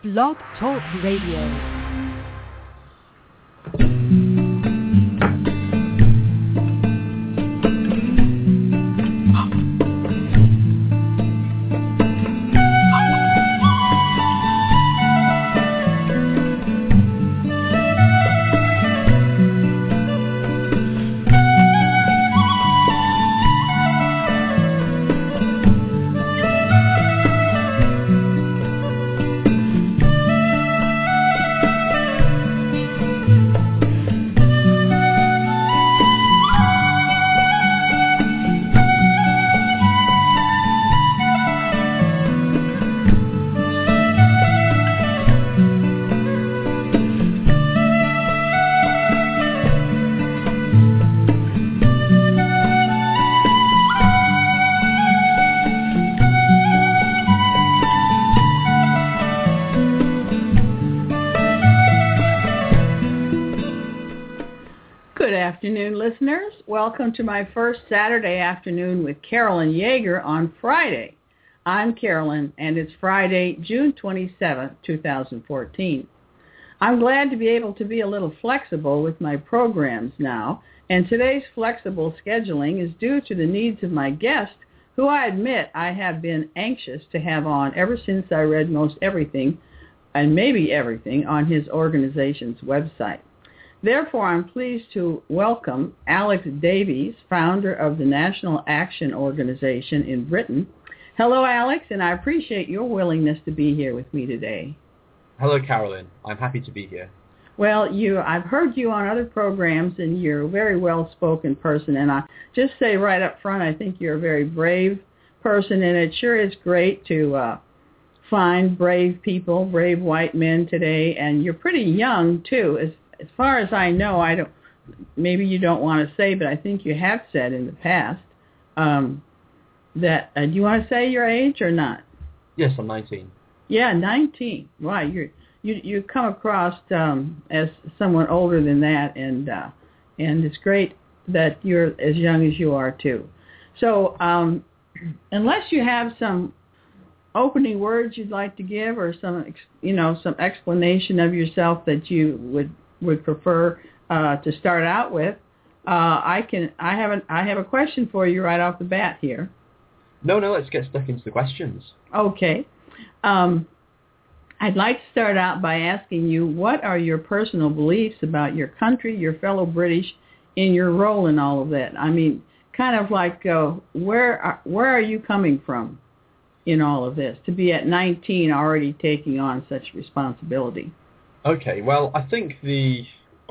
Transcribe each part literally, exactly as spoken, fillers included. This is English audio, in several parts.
Blog Talk Radio. Listeners, welcome to my first Saturday afternoon with Carolyn Yeager on Friday. I'm Carolyn, and it's Friday, June twenty-seventh, twenty fourteen. I'm glad to be able to be a little flexible with my programs now, and today's flexible scheduling is due to the needs of my guest, who I admit I have been anxious to have on ever since I read most everything, and maybe everything, on his organization's website. Therefore, I'm pleased to welcome Alex Davies, founder of the National Action Organization in Britain. Hello, Alex, and I appreciate your willingness to be here with me today. Hello, Carolyn. I'm happy to be here. Well, you, I've heard you on other programs, and you're a very well-spoken person, and I just say right up front, I think you're a very brave person, and it sure is great to uh, find brave people, brave white men today, and you're pretty young, too. As As far as I know, I don't. Maybe you don't want to say, but I think you have said in the past um, that. Uh, do you want to say your age or not? Yes, I'm nineteen. Yeah, nineteen. Wow, you you you come across um, as someone older than that, and uh, and it's great that you're as young as you are too. So, um, unless you have some opening words you'd like to give, or some you know some explanation of yourself that you would. would prefer uh, to start out with, uh, I can. I have an, I have a question for you right off the bat here. No, no, let's get stuck into the questions. Okay. Um, I'd like to start out by asking you, what are your personal beliefs about your country, your fellow British, in your role in all of that? I mean, kind of like, uh, where are, where are you coming from in all of this, to be at nineteen already taking on such responsibility? Okay, well, I think the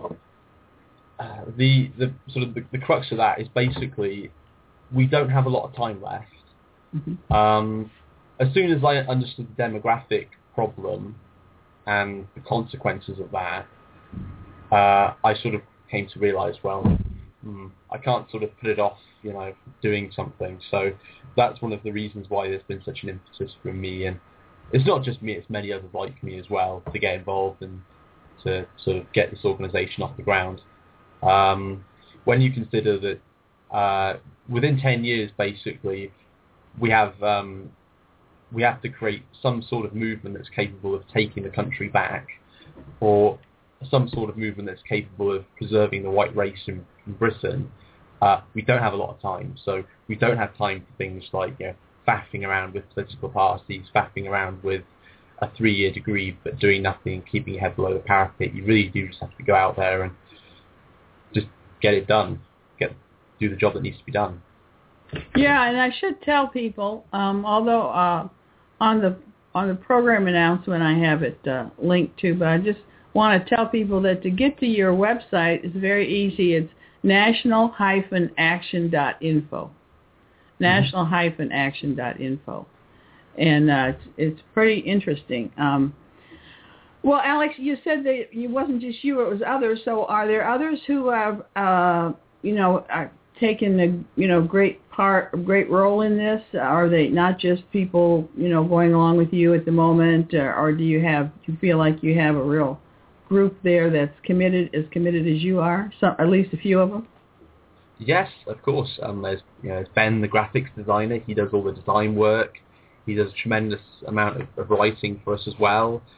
uh, the the sort of the, the crux of that is basically we don't have a lot of time left. Mm-hmm. Um, as soon as I understood the demographic problem and the consequences of that, uh, I sort of came to realise, well, hmm, I can't sort of put it off, you know, doing something. So that's one of the reasons why there's been such an emphasis from me, and it's not just me, it's many others like me as well, to get involved and to sort of get this organisation off the ground. Um, when you consider that uh, within ten years, basically, we have um, we have to create some sort of movement that's capable of taking the country back, or some sort of movement that's capable of preserving the white race in, in Britain. Uh, we don't have a lot of time, so we don't have time for things like, you know, faffing around with political parties, faffing around with a three-year degree, but doing nothing, keeping your head below the parapet. You really do just have to go out there and just get it done, get do the job that needs to be done. Yeah, and I should tell people, um, although uh, on the on the program announcement I have it uh, linked to, but I just want to tell people that to get to your website is very easy. It's national dash action dot info. national dash action dot info. And uh, it's, it's pretty interesting. Um, well, Alex, you said that it wasn't just you, it was others. So are there others who have, uh, you know, are taken a, you know, great part, great role in this? Are they not just people, you know, going along with you at the moment? Or, or do you have, do you feel like you have a real group there that's committed, as committed as you are? Some, at least a few of them? Yes, of course. Um, there's, you know, there's Ben, the graphics designer. He does all the design work. He does a tremendous amount of, of writing for us as well.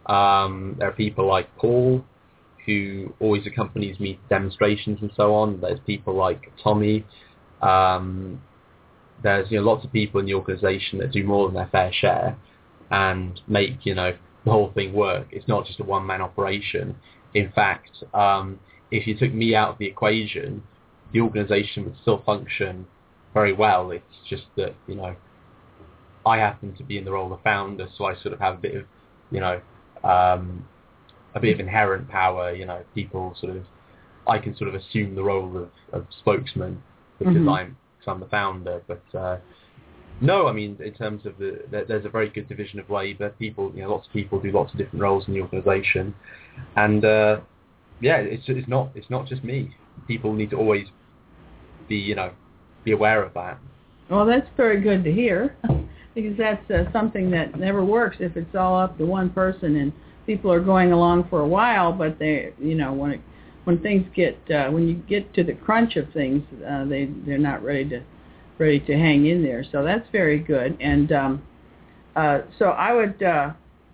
Um, there are people like Paul, who always accompanies me to demonstrations and so on. There's people like Tommy. Um, there's you know lots of people in the organisation that do more than their fair share and make you know the whole thing work. It's not just a one-man operation. In fact, um, if you took me out of the equation, the organisation would still function very well. It's just that you know I happen to be in the role of founder, so I sort of have a bit of you know um, a bit of inherent power. You know, people sort of I can sort of assume the role of, of spokesman because mm-hmm. I'm because I'm the founder, but. Uh, No, I mean, in terms of the, there's a very good division of labour. People, you know, lots of people do lots of different roles in the organisation, and uh, yeah, it's it's not it's not just me. People need to always be, you know, be aware of that. Well, that's very good to hear, because that's uh, something that never works if it's all up to one person and people are going along for a while, but they, you know, when it, when things get uh, when you get to the crunch of things, uh, they they're not ready to. ready to hang in there. So that's very good. And um, uh, so I would uh,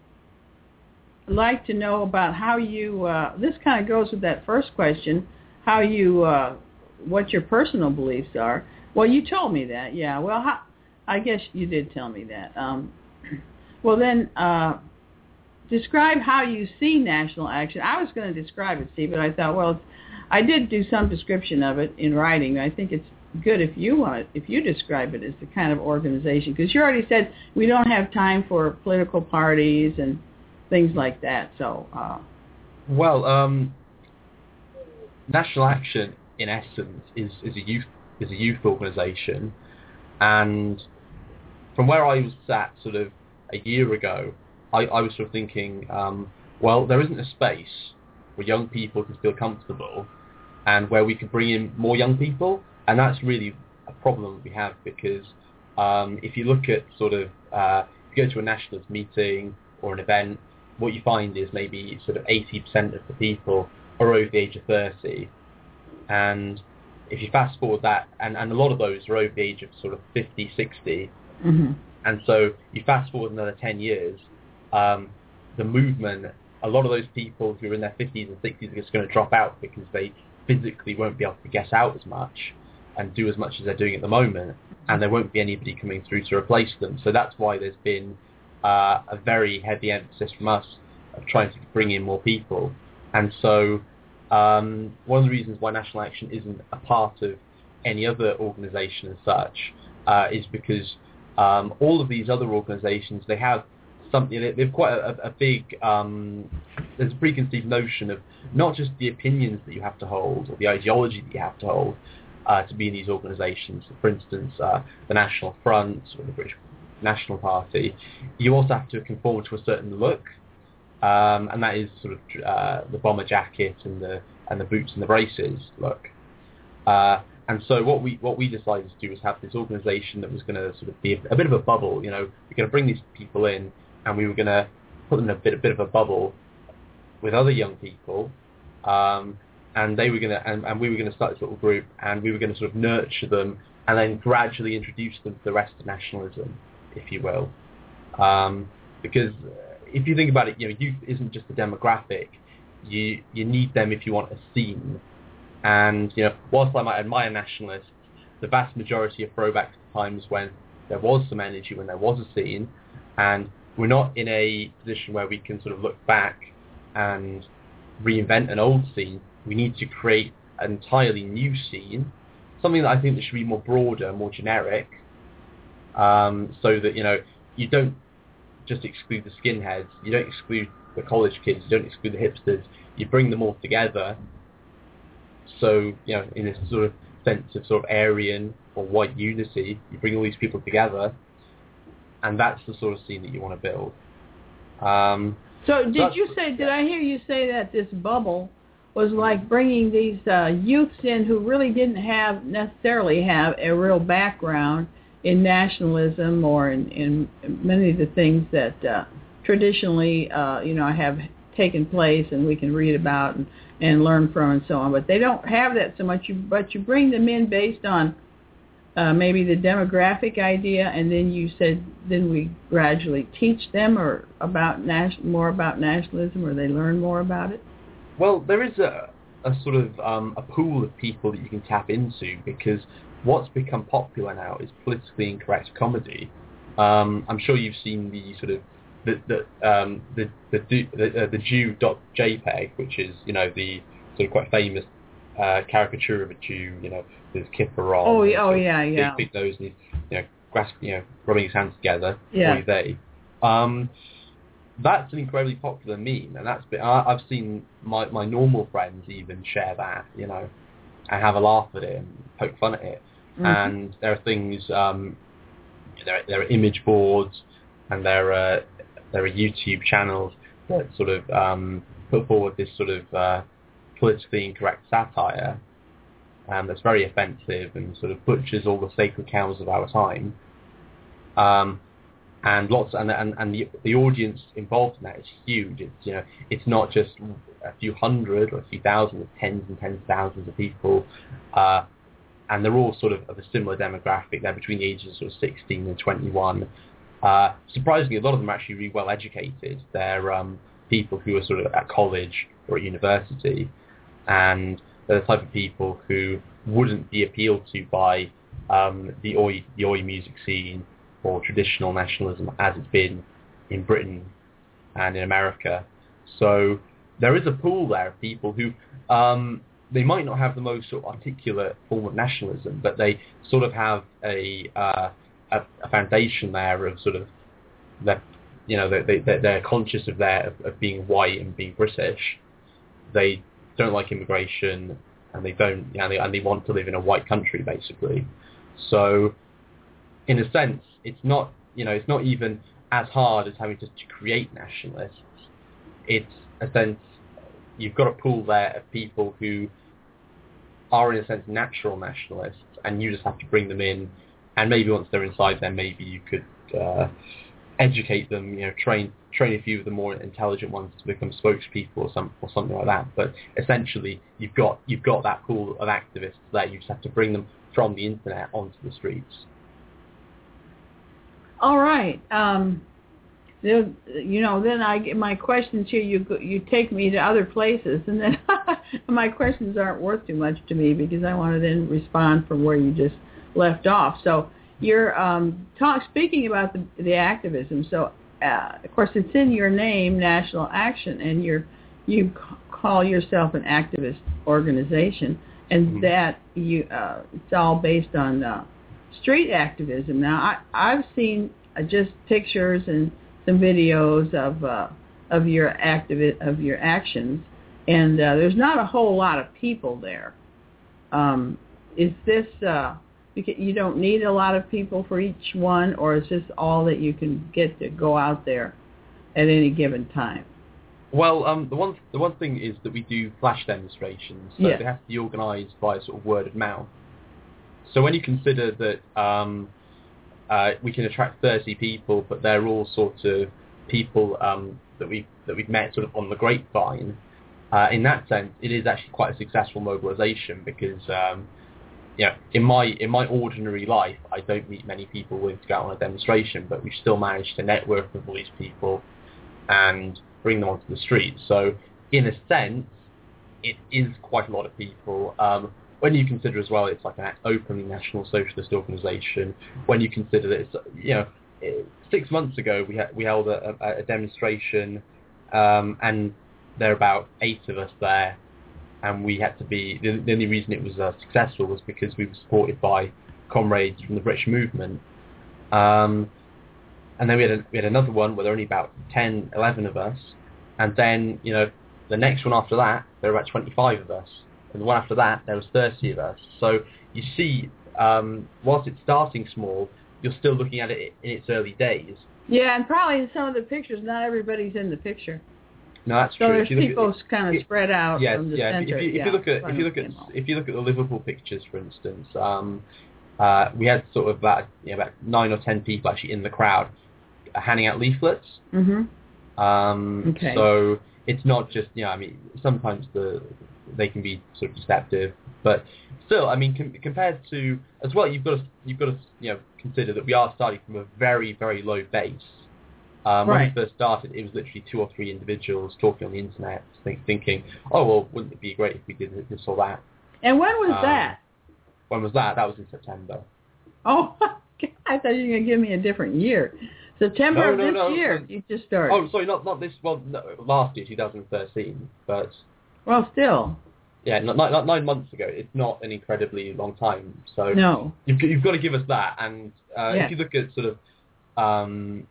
like to know about how you, uh, this kind of goes with that first question, how you, uh, what your personal beliefs are. Well, you told me that, yeah. Well, how, I guess you did tell me that. Um, well, then uh, describe how you see national action. I was going to describe it, Steve, but I thought, well, I did do some description of it in writing. I think it's good if you want, if you describe it as the kind of organization, because you already said we don't have time for political parties and things like that. So, uh, well, um, National Action, in essence, is, is a youth is a youth organisation, and from where I was sat, sort of a year ago, I, I was sort of thinking, um, well, there isn't a space where young people can feel comfortable, and where we can bring in more young people. And that's really a problem we have, because um, if you look at sort of, uh, if you go to a nationalist meeting or an event, what you find is maybe sort of eighty percent of the people are over the age of thirty. And if you fast forward that, and, and a lot of those are over the age of sort of fifty, sixty. Mm-hmm. And so you fast forward another ten years, um, the movement, a lot of those people who are in their fifties and sixties are just going to drop out because they physically won't be able to get out as much and do as much as they're doing at the moment, and there won't be anybody coming through to replace them. So that's why there's been uh, a very heavy emphasis from us of trying to bring in more people. And so um, one of the reasons why National Action isn't a part of any other organisation as such uh, is because um, all of these other organisations, they have something, they've quite a, a big, um, there's a preconceived notion of not just the opinions that you have to hold or the ideology that you have to hold, Uh, to be in these organisations. For instance, uh, the National Front or the British National Party, you also have to conform to a certain look, um, and that is sort of uh, the bomber jacket and the and the boots and the braces look. Uh, and so what we what we decided to do was have this organisation that was going to sort of be a, a bit of a bubble. You know, we're going to bring these people in, and we were going to put them in a bit a bit of a bubble with other young people. Um, And they were going to, and, and we were going to start this little group, and we were going to sort of nurture them, and then gradually introduce them to the rest of nationalism, if you will. Um, because if you think about it, you know, youth isn't just a demographic. You you need them if you want a scene. And you know, whilst I might admire nationalists, the vast majority are throwbacks to times when there was some energy, when there was a scene, and we're not in a position where we can sort of look back and reinvent an old scene. We need to create an entirely new scene, something that I think that should be more broader, more generic, um, so that, you know, you don't just exclude the skinheads, you don't exclude the college kids, you don't exclude the hipsters, you bring them all together. So, you know, in this sort of sense of sort of Aryan or white unity, you bring all these people together, and that's the sort of scene that you want to build. Um, so did you say, did I hear you say that this bubble was like bringing these uh, youths in who really didn't have necessarily have a real background in nationalism or in, in many of the things that uh, traditionally, uh, you know, have taken place and we can read about and, and learn from and so on. But they don't have that so much. You, but you bring them in based on uh, maybe the demographic idea, and then you said then we gradually teach them or about nas- more about nationalism, or they learn more about it? Well, there is a, a sort of um, a pool of people that you can tap into, because what's become popular now is politically incorrect comedy. Um, I'm sure you've seen the sort of the the um, the the, the, uh, the Jew.jpg, which is, you know, the sort of quite famous uh, caricature of a Jew, you know, with his kippah on. Oh, oh yeah, yeah. Big, big nose, and he's, you know, grasp, you know, rubbing his hands together. Yeah. Or they. Um, that's an incredibly popular meme, and that's been, I, I've seen my, my normal friends even share that, you know, and have a laugh at it and poke fun at it. Mm-hmm. And there are things, um, there, there are image boards, and there are there are YouTube channels that sort of um, put forward this sort of uh, politically incorrect satire, um, that's very offensive and sort of butchers all the sacred cows of our time. Um, and lots and and, and the, the audience involved in that is huge. It's, you know, it's not just a few hundred or a few thousand, it's tens and tens of thousands of people, uh, and they're all sort of of a similar demographic. They're between the ages of sort of sixteen and twenty-one. Uh, surprisingly, a lot of them are actually really well educated. They're um, people who are sort of at college or at university, and they're the type of people who wouldn't be appealed to by um, the oi the oi music scene or traditional nationalism as it's been in Britain and in America. So there is a pool there of people who um, they might not have the most sort of articulate form of nationalism, but they sort of have a uh, a, a foundation there of sort of that, you know, they, they they're conscious of their of, of being white and being British. They don't like immigration, and they don't, you know, they, and they want to live in a white country basically. So, in a sense, it's not, you know, it's not even as hard as having to, to create nationalists. It's a sense you've got a pool there of people who are, in a sense, natural nationalists, and you just have to bring them in, and maybe once they're inside there, maybe you could uh, educate them, you know, train train a few of the more intelligent ones to become spokespeople or some or something like that. But essentially, you've got you've got that pool of activists there. You just have to bring them from the internet onto the streets. All right. Um, you know, then I get my questions here. You you take me to other places, and then my questions aren't worth too much to me because I want to then respond from where you just left off. So you're um, talk speaking about the the activism. So uh, of course it's in your name, National Action, and you're you call yourself an activist organization, and mm-hmm. that you uh, it's all based on uh, street activism. Now I I've seen uh, just pictures and some videos of uh, of your activi- of your actions, and uh, there's not a whole lot of people there. Um, is this uh, you don't need a lot of people for each one, or is this all that you can get to go out there at any given time? Well, um, the one the one thing is that we do flash demonstrations, so yes. They have to be organised by sort of word of mouth. So when you consider that um, uh, we can attract thirty people, but they're all sort of people um, that we that we've met sort of on the grapevine, uh, in that sense, it is actually quite a successful mobilisation because. Um, You know, in my in my ordinary life, I don't meet many people willing to go out on a demonstration, but we've still managed to network with all these people and bring them onto the street. So, in a sense, it is quite a lot of people. Um, when you consider as well, it's like an openly national socialist organisation. When you consider that, it's, you know, six months ago we had, we held a, a, a demonstration, um, and there are about eight of us there. And we had to be, the, the only reason it was uh, successful was because we were supported by comrades from the British movement. Um, and then we had, a, we had another one where there were only about ten, eleven of us. And then, you know, the next one after that, there were about twenty-five of us. And the one after that, there was thirty of us. So you see, um, whilst it's starting small, you're still looking at it in its early days. Yeah, and probably in some of the pictures, not everybody's in the picture. No, that's so true. there's people at, kind of spread out yes, from the yeah. center. If you, if yeah, you look at if you look at if you look at the Liverpool pictures, for instance, um, uh, we had sort of about you know, about nine or ten people actually in the crowd handing out leaflets. Mm-hmm. Um, okay. So it's not just you know I mean sometimes the they can be sort of deceptive. But still, I mean, com- compared to as well, you've got to you've got to you know consider that we are starting from a very very low base. Um, when Right. we first started, it was literally two or three individuals talking on the internet, think, thinking, "Oh well, wouldn't it be great if we did this or that?" And when was Um, that? When was that? That was in September. Oh, I thought you were going to give me a different year. September No, of no, this no. year, no. you just started. Oh, sorry, not not this. Well, no, last year, twenty thirteen, but Well, still. yeah, not, not, not nine months ago. It's not an incredibly long time. So No. you've you've got to give us that. And uh, Yes. if you look at sort of um,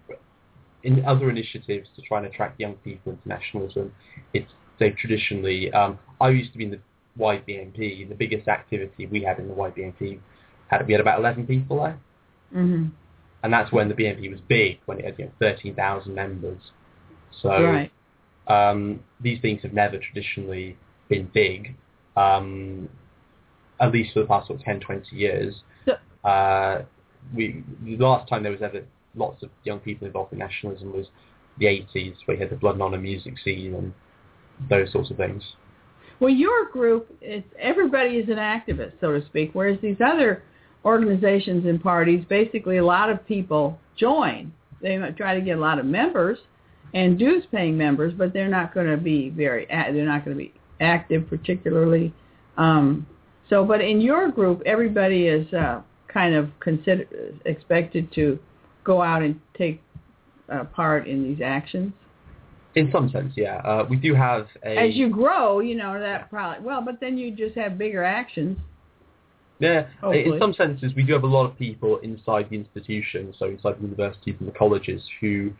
in other initiatives to try and attract young people into nationalism, it's they've traditionally. Um, I used to be in the Y B N P. The biggest activity we had in the Y B N P had we had about eleven people there. Mm-hmm. And that's when the B N P was big, when it had you know, thirteen thousand members. So Right. um, these things have never traditionally been big, um, at least for the past sort of ten, twenty years. So, Uh, we the last time there was ever lots of young people involved in nationalism was the eighties, where you had the Blood and Honor music scene and those sorts of things. well, your group, it's, everybody is an activist, so to speak, whereas these other organizations and parties, basically a lot of people join. They might try to get a lot of members and dues-paying members, but they're not going to be very, they're not going to be active particularly. Um, so, but in your group, everybody is uh, kind of consider, expected to go out and take uh, part in these actions. In some sense, yeah. Uh, we do have a... As you grow, you know, that probably, well, but then you just have bigger actions. Yeah, Hopefully. in some senses, we do have a lot of people inside the institution, so inside the universities and the colleges, who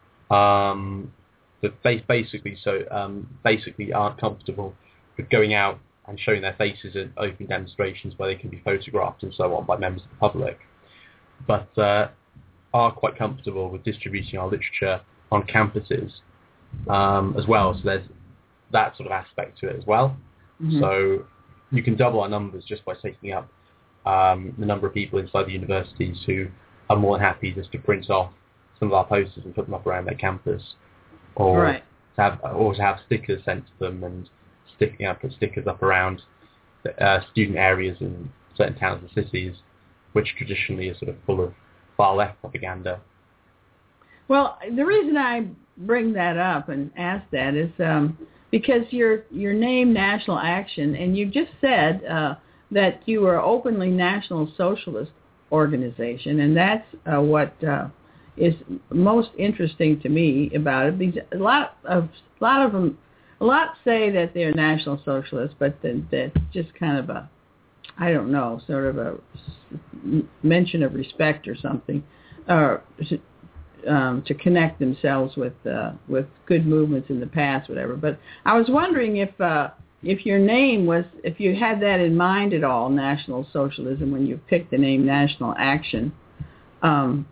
um, that basically so um, basically aren't comfortable with going out and showing their faces at open demonstrations where they can be photographed and so on by members of the public, but uh, are quite comfortable with distributing our literature on campuses um, as well. So there's that sort of aspect to it as well. Mm-hmm. So you can double our numbers just by taking up um, the number of people inside the universities who are more than happy just to print off some of our posters and put them up around their campus, or Right. to have or to have stickers sent to them and stick, you know, put stickers up around the, uh, student areas in certain towns and cities, which traditionally are sort of full of far left propaganda. Well, the reason I bring that up and ask that is um, because your your name National Action, and you just said uh, that you were openly National Socialist organization, and that's uh, what uh, is most interesting to me about it. Because a lot of a lot of them, a lot say that they're National Socialists, but then that's just kind of a, I don't know, sort of a mention of respect or something, or um, to connect themselves with uh, with good movements in the past, whatever. But I was wondering if uh, if your name was, if you had that in mind at all, National Socialism, when you picked the name National Action. Um,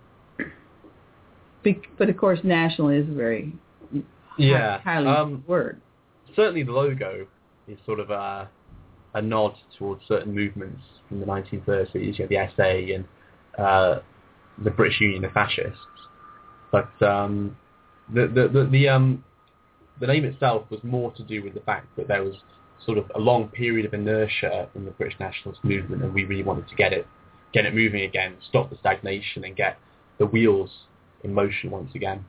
be, but of course, national is a very yeah, high, highly um, word. Certainly, the logo is sort of a a nod towards certain movements from the nineteen thirties, you know, the S A and uh, the British Union of Fascists. But um, the the the, the um the name itself was more to do with the fact that there was sort of a long period of inertia in the British nationalist movement, and we really wanted to get it get it moving again, stop the stagnation, and get the wheels in motion once again.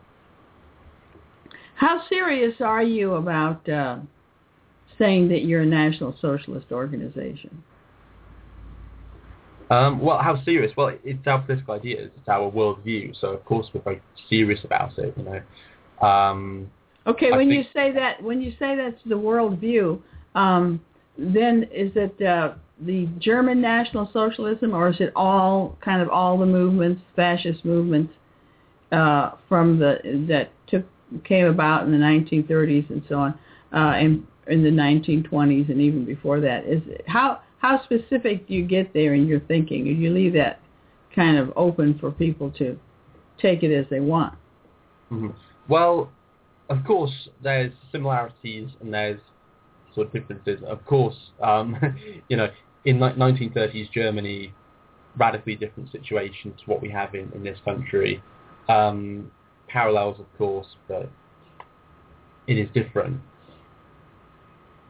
How serious are you about uh, saying that you're a National Socialist organization? Um, well, how serious? Well, it's our political ideas, it's our worldview, so of course we're very serious about it, you know. Um, okay, I when think, you say that, when you say that's the worldview, um, then is it uh, the German National Socialism, or is it all kind of all the movements, fascist movements uh, from the that took came about in the nineteen thirties and so on, uh, and in the nineteen twenties and even before that? Is it, how how specific do you get there in your thinking, or do you leave that kind of open for people to take it as they want? Mm-hmm. Well, of course, there's similarities and there's sort of differences. Of course, um, you know, in nineteen thirties Germany, radically different situation to what we have in, in this country. Um, parallels, of course, but it is different.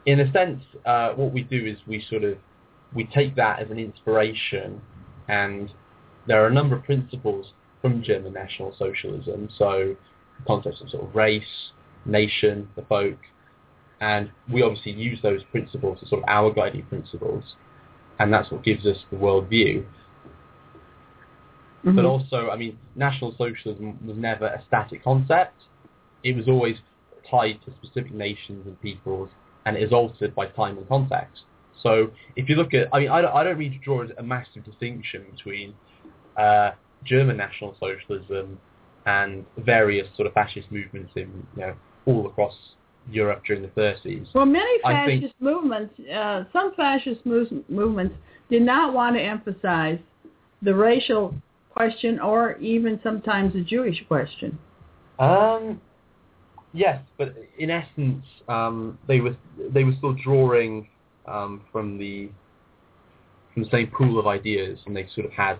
in a sense, uh, what we do is we sort of we take that as an inspiration, and there are a number of principles from German National Socialism. So concepts of sort of race, nation, the folk, and we obviously use those principles as sort of our guiding principles, and that's what gives us the worldview. Mm-hmm. But also, I mean, National Socialism was never a static concept. It was always tied to specific nations and peoples, and it is altered by time and context. So if you look at, I mean, I don't, I don't mean to draw a massive distinction between uh, German National Socialism and various sort of fascist movements in, you know, all across Europe during the thirties. Well, many fascist think, movements, uh, some fascist move- movements did not want to emphasize the racial question or even sometimes the Jewish question. Um, yes, but in essence, um, they were they were still drawing um, from the from the same pool of ideas, and they sort of had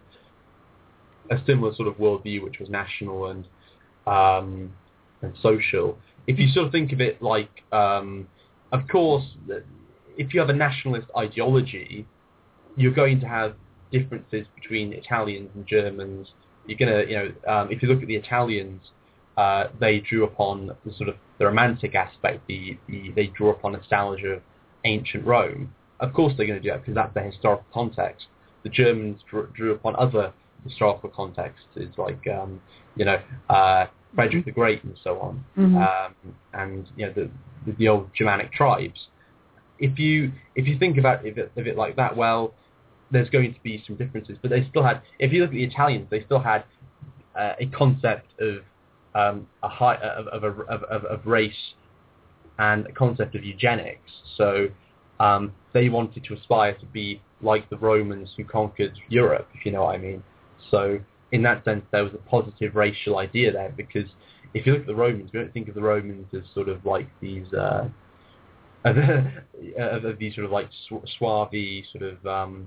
a similar sort of worldview, which was national and um, and social. If you sort of think of it like, um, of course, if you have a nationalist ideology, you're going to have differences between Italians and Germans. You're gonna, you know, um, if you look at the Italians, uh, they drew upon the sort of the romantic aspect. The, the they draw upon nostalgia of ancient Rome. Of course, they're going to do that because that's the historical context. The Germans drew, drew upon other historical contexts, like um, you know. Uh, Frederick the Great and so on, mm-hmm. um, and you know the, the the old Germanic tribes. If you if you think about it, of it like that, well, there's going to be some differences, but they still had. If you look at the Italians, they still had uh, a concept of um, a high of of, of of of race and a concept of eugenics. So um, they wanted to aspire to be like the Romans who conquered Europe, if you know what I mean. So in that sense, there was a positive racial idea there, because if you look at the Romans, we don't think of the Romans as sort of like these, uh, of, of these sort of like suave, sort of um,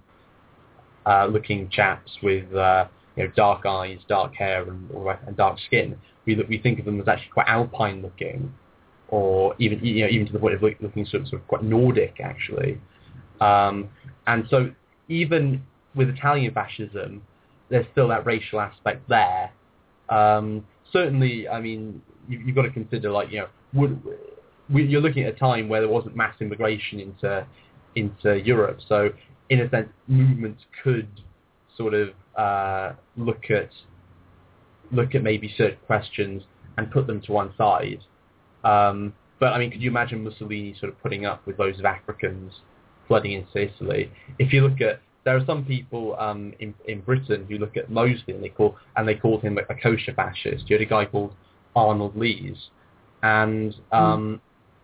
uh, looking chaps with uh, you know dark eyes, dark hair, and, and dark skin. We we think of them as actually quite alpine looking, or even you know even to the point of looking sort of, sort of quite Nordic actually. Um, and so even with Italian fascism, there's still that racial aspect there. Um, certainly, I mean, you, you've got to consider, like, you know, would, we, you're looking at a time where there wasn't mass immigration into into Europe. So, in a sense, movements could sort of uh, look at look at maybe certain questions and put them to one side. Um, but I mean, could you imagine Mussolini sort of putting up with loads of Africans flooding into Italy? If you look at There are some people um, in in Britain who look at Mosley and they call and they called him a, a kosher fascist. You had a guy called Arnold Lees, and um,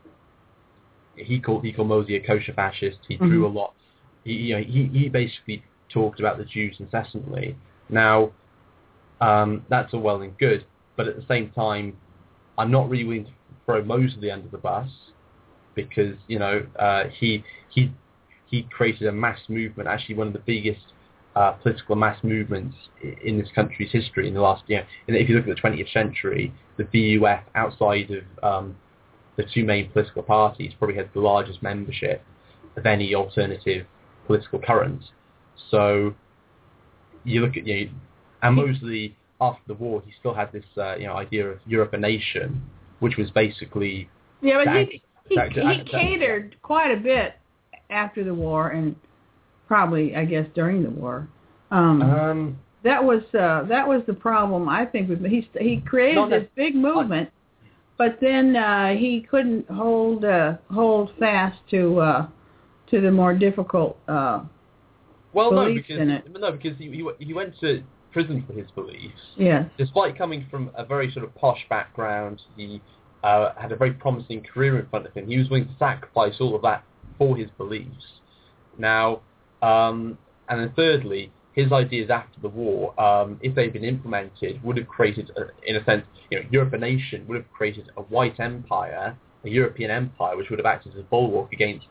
mm. he called he called Mosley a kosher fascist. He mm-hmm. drew a lot. He you know he he basically talked about the Jews incessantly. Now um, that's all well and good, but at the same time, I'm not really willing to throw Mosley under the bus, because you know uh, he he. He created a mass movement, actually one of the biggest uh, political mass movements in this country's history in the last, you know, if you look at the twentieth century, the V U F, outside of um, the two main political parties, probably had the largest membership of any alternative political current. So you look at, you know, and Mosley, after the war, he still had this, uh, you know, idea of Europe a nation, which was basically... Yeah, but that, he, he, that, he that, catered that, quite a bit after the war, and probably, I guess, during the war. Um, um, that was uh, that was the problem, I think. With he he created this big movement, but then uh, he couldn't hold uh, hold fast to uh, to the more difficult uh, well, beliefs no, because, in it. No, because he, he he went to prison for his beliefs. Yes. Despite coming from a very sort of posh background, he uh, had a very promising career in front of him. He was willing to sacrifice all of that for his beliefs. Now, um, and then thirdly, his ideas after the war, um, if they'd been implemented, would have created, a, in a sense, you know, Europe a nation would have created a white empire, a European empire, which would have acted as a bulwark against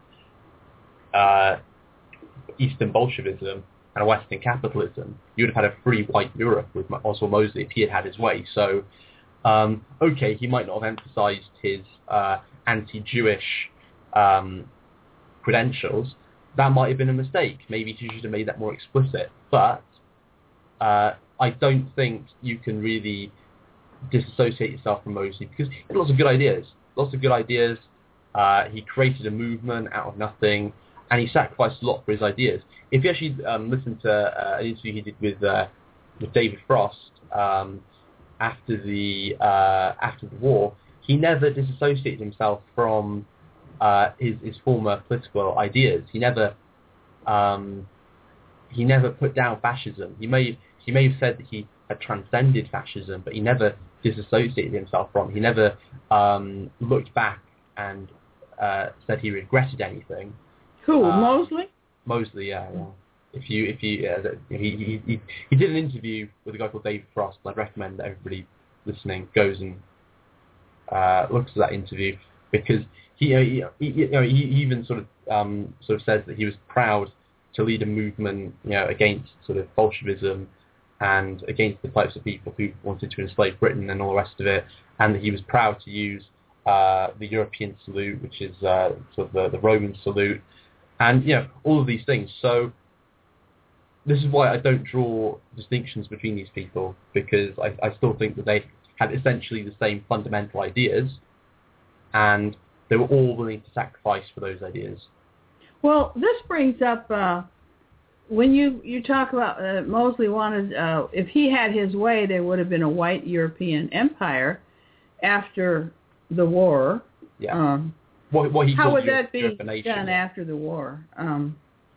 uh, Eastern Bolshevism and Western capitalism. You would have had a free white Europe with Oswald Mosley if he had had his way. So, um, okay, he might not have emphasized his uh, anti-Jewish um, credentials, that might have been a mistake. Maybe he should have made that more explicit. But uh, I don't think you can really disassociate yourself from Mosley because he had lots of good ideas. Lots of good ideas. Uh, he created a movement out of nothing, and he sacrificed a lot for his ideas. If you actually um, listen to uh, an interview he did with uh, with David Frost um, after the uh, after the war, he never disassociated himself from uh, his his former political ideas. He never um, he never put down fascism. He may he may have said that he had transcended fascism, but he never disassociated himself from it. He never um, looked back and uh, said he regretted anything. Who, uh, Mosley? Mosley, yeah. yeah. If you if you uh, he, he he he did an interview with a guy called David Frost. I'd recommend that everybody listening goes and uh, looks at that interview because he, uh, he, he you know he even sort of um, sort of says that he was proud to lead a movement, you know, against sort of Bolshevism and against the types of people who wanted to enslave Britain and all the rest of it, and that he was proud to use uh, the European salute, which is uh, sort of the, the Roman salute, and you know all of these things. So this is why I don't draw distinctions between these people, because I, I still think that they had essentially the same fundamental ideas, and they were all willing to sacrifice for those ideas. Well, this brings up, uh, when you, you talk about uh, Mosley wanted, uh, if he had his way, there would have been a white European empire after the war. Yeah. Um, what, what he how would Europe, that be done yeah. after the war? Um,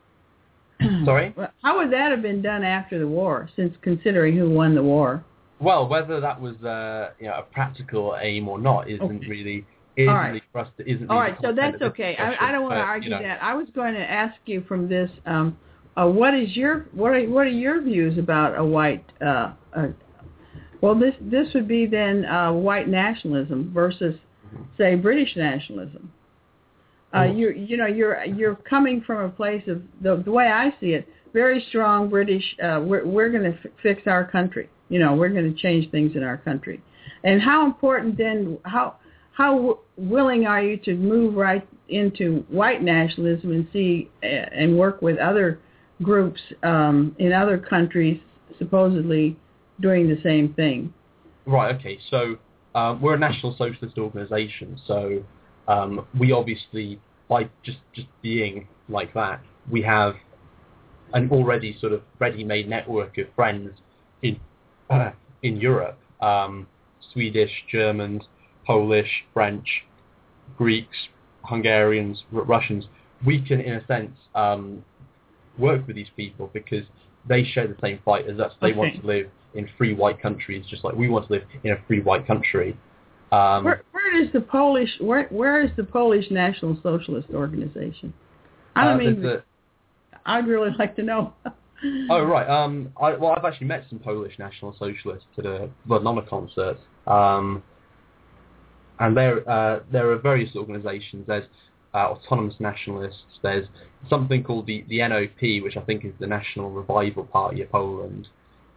Sorry? How would that have been done after the war, since considering who won the war? Well, whether that was uh, you know, a practical aim or not isn't okay. really... Isn't All right. really for us to, isn't All really right, so that's okay. I, I don't want to but, argue you know. that. I was going to ask you from this, um, uh, what is your what are what are your views about a white? Uh, uh, well, this this would be then uh, white nationalism versus, mm-hmm. say, British nationalism. Uh, mm-hmm. You you know you're you're coming from a place of the the way I see it, very strong British. Uh, we're we're going to f- fix our country. You know, we're going to change things in our country, and how important then how. How w- willing are you to move right into white nationalism and see uh, and work with other groups um, in other countries supposedly doing the same thing? Right, okay. So um, we're a National Socialist organisation, so um, we obviously, by just, just being like that, we have an already sort of ready-made network of friends in, uh, in Europe, um, Swedish, Germans, Polish, French, Greeks, Hungarians, R- Russians. We can, in a sense, um, work with these people because they share the same fight as us. They okay. want to live in free white countries, just like we want to live in a free white country. Um, where, where is the Polish? Where Where is the Polish National Socialist Organization? I don't uh, mean. A, I'd really like to know. oh right. Um. I, well, I've actually met some Polish National Socialists at a Vlodnoma concert. Um. And there, uh, there are various organisations. There's uh, autonomous nationalists. There's something called the, the N O P, which I think is the National Revival Party of Poland.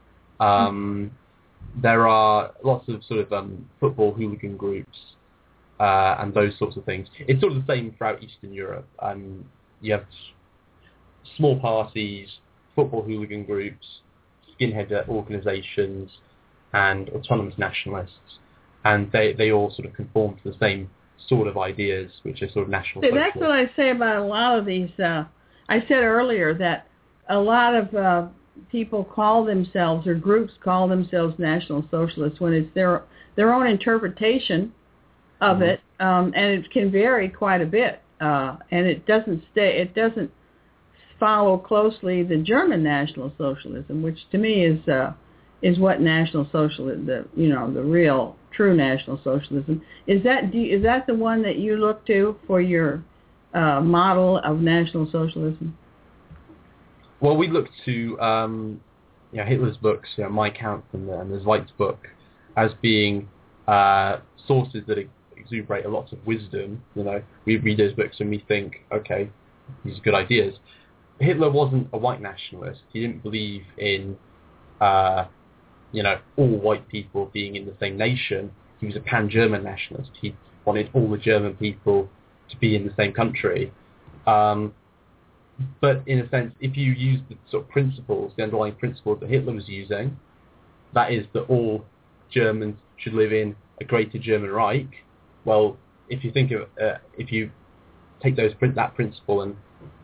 Um, mm-hmm. There are lots of sort of um, football hooligan groups uh, and those sorts of things. It's sort of the same throughout Eastern Europe. Um, you have small parties, football hooligan groups, skinhead organisations, and autonomous nationalists. And they, they all sort of conform to the same sort of ideas, which are sort of national See, socialist. that's what I say about a lot of these. Uh, I said earlier that a lot of uh, people call themselves, or groups call themselves National Socialists when it's their their own interpretation of mm-hmm. it, um, and it can vary quite a bit. Uh, and it doesn't stay. It doesn't follow closely the German National Socialism, which to me is uh, is what National Socialism, the you know the real. True National Socialism. Is that do you, is that the one that you look to for your uh, model of National Socialism? Well, we look to um, you know, Hitler's books, you know, Mein Kampf and, and the Zweig's book, as being uh, sources that exuberate a lot of wisdom. You know, we read those books and we think, okay, these are good ideas. Hitler wasn't a white nationalist. He didn't believe in uh, you know, all white people being in the same nation. He was a pan-German nationalist. He wanted all the German people to be in the same country. Um, but in a sense, if you use the sort of principles, the underlying principles that Hitler was using, that is that all Germans should live in a greater German Reich. Well, if you think of, uh, if you take those that principle and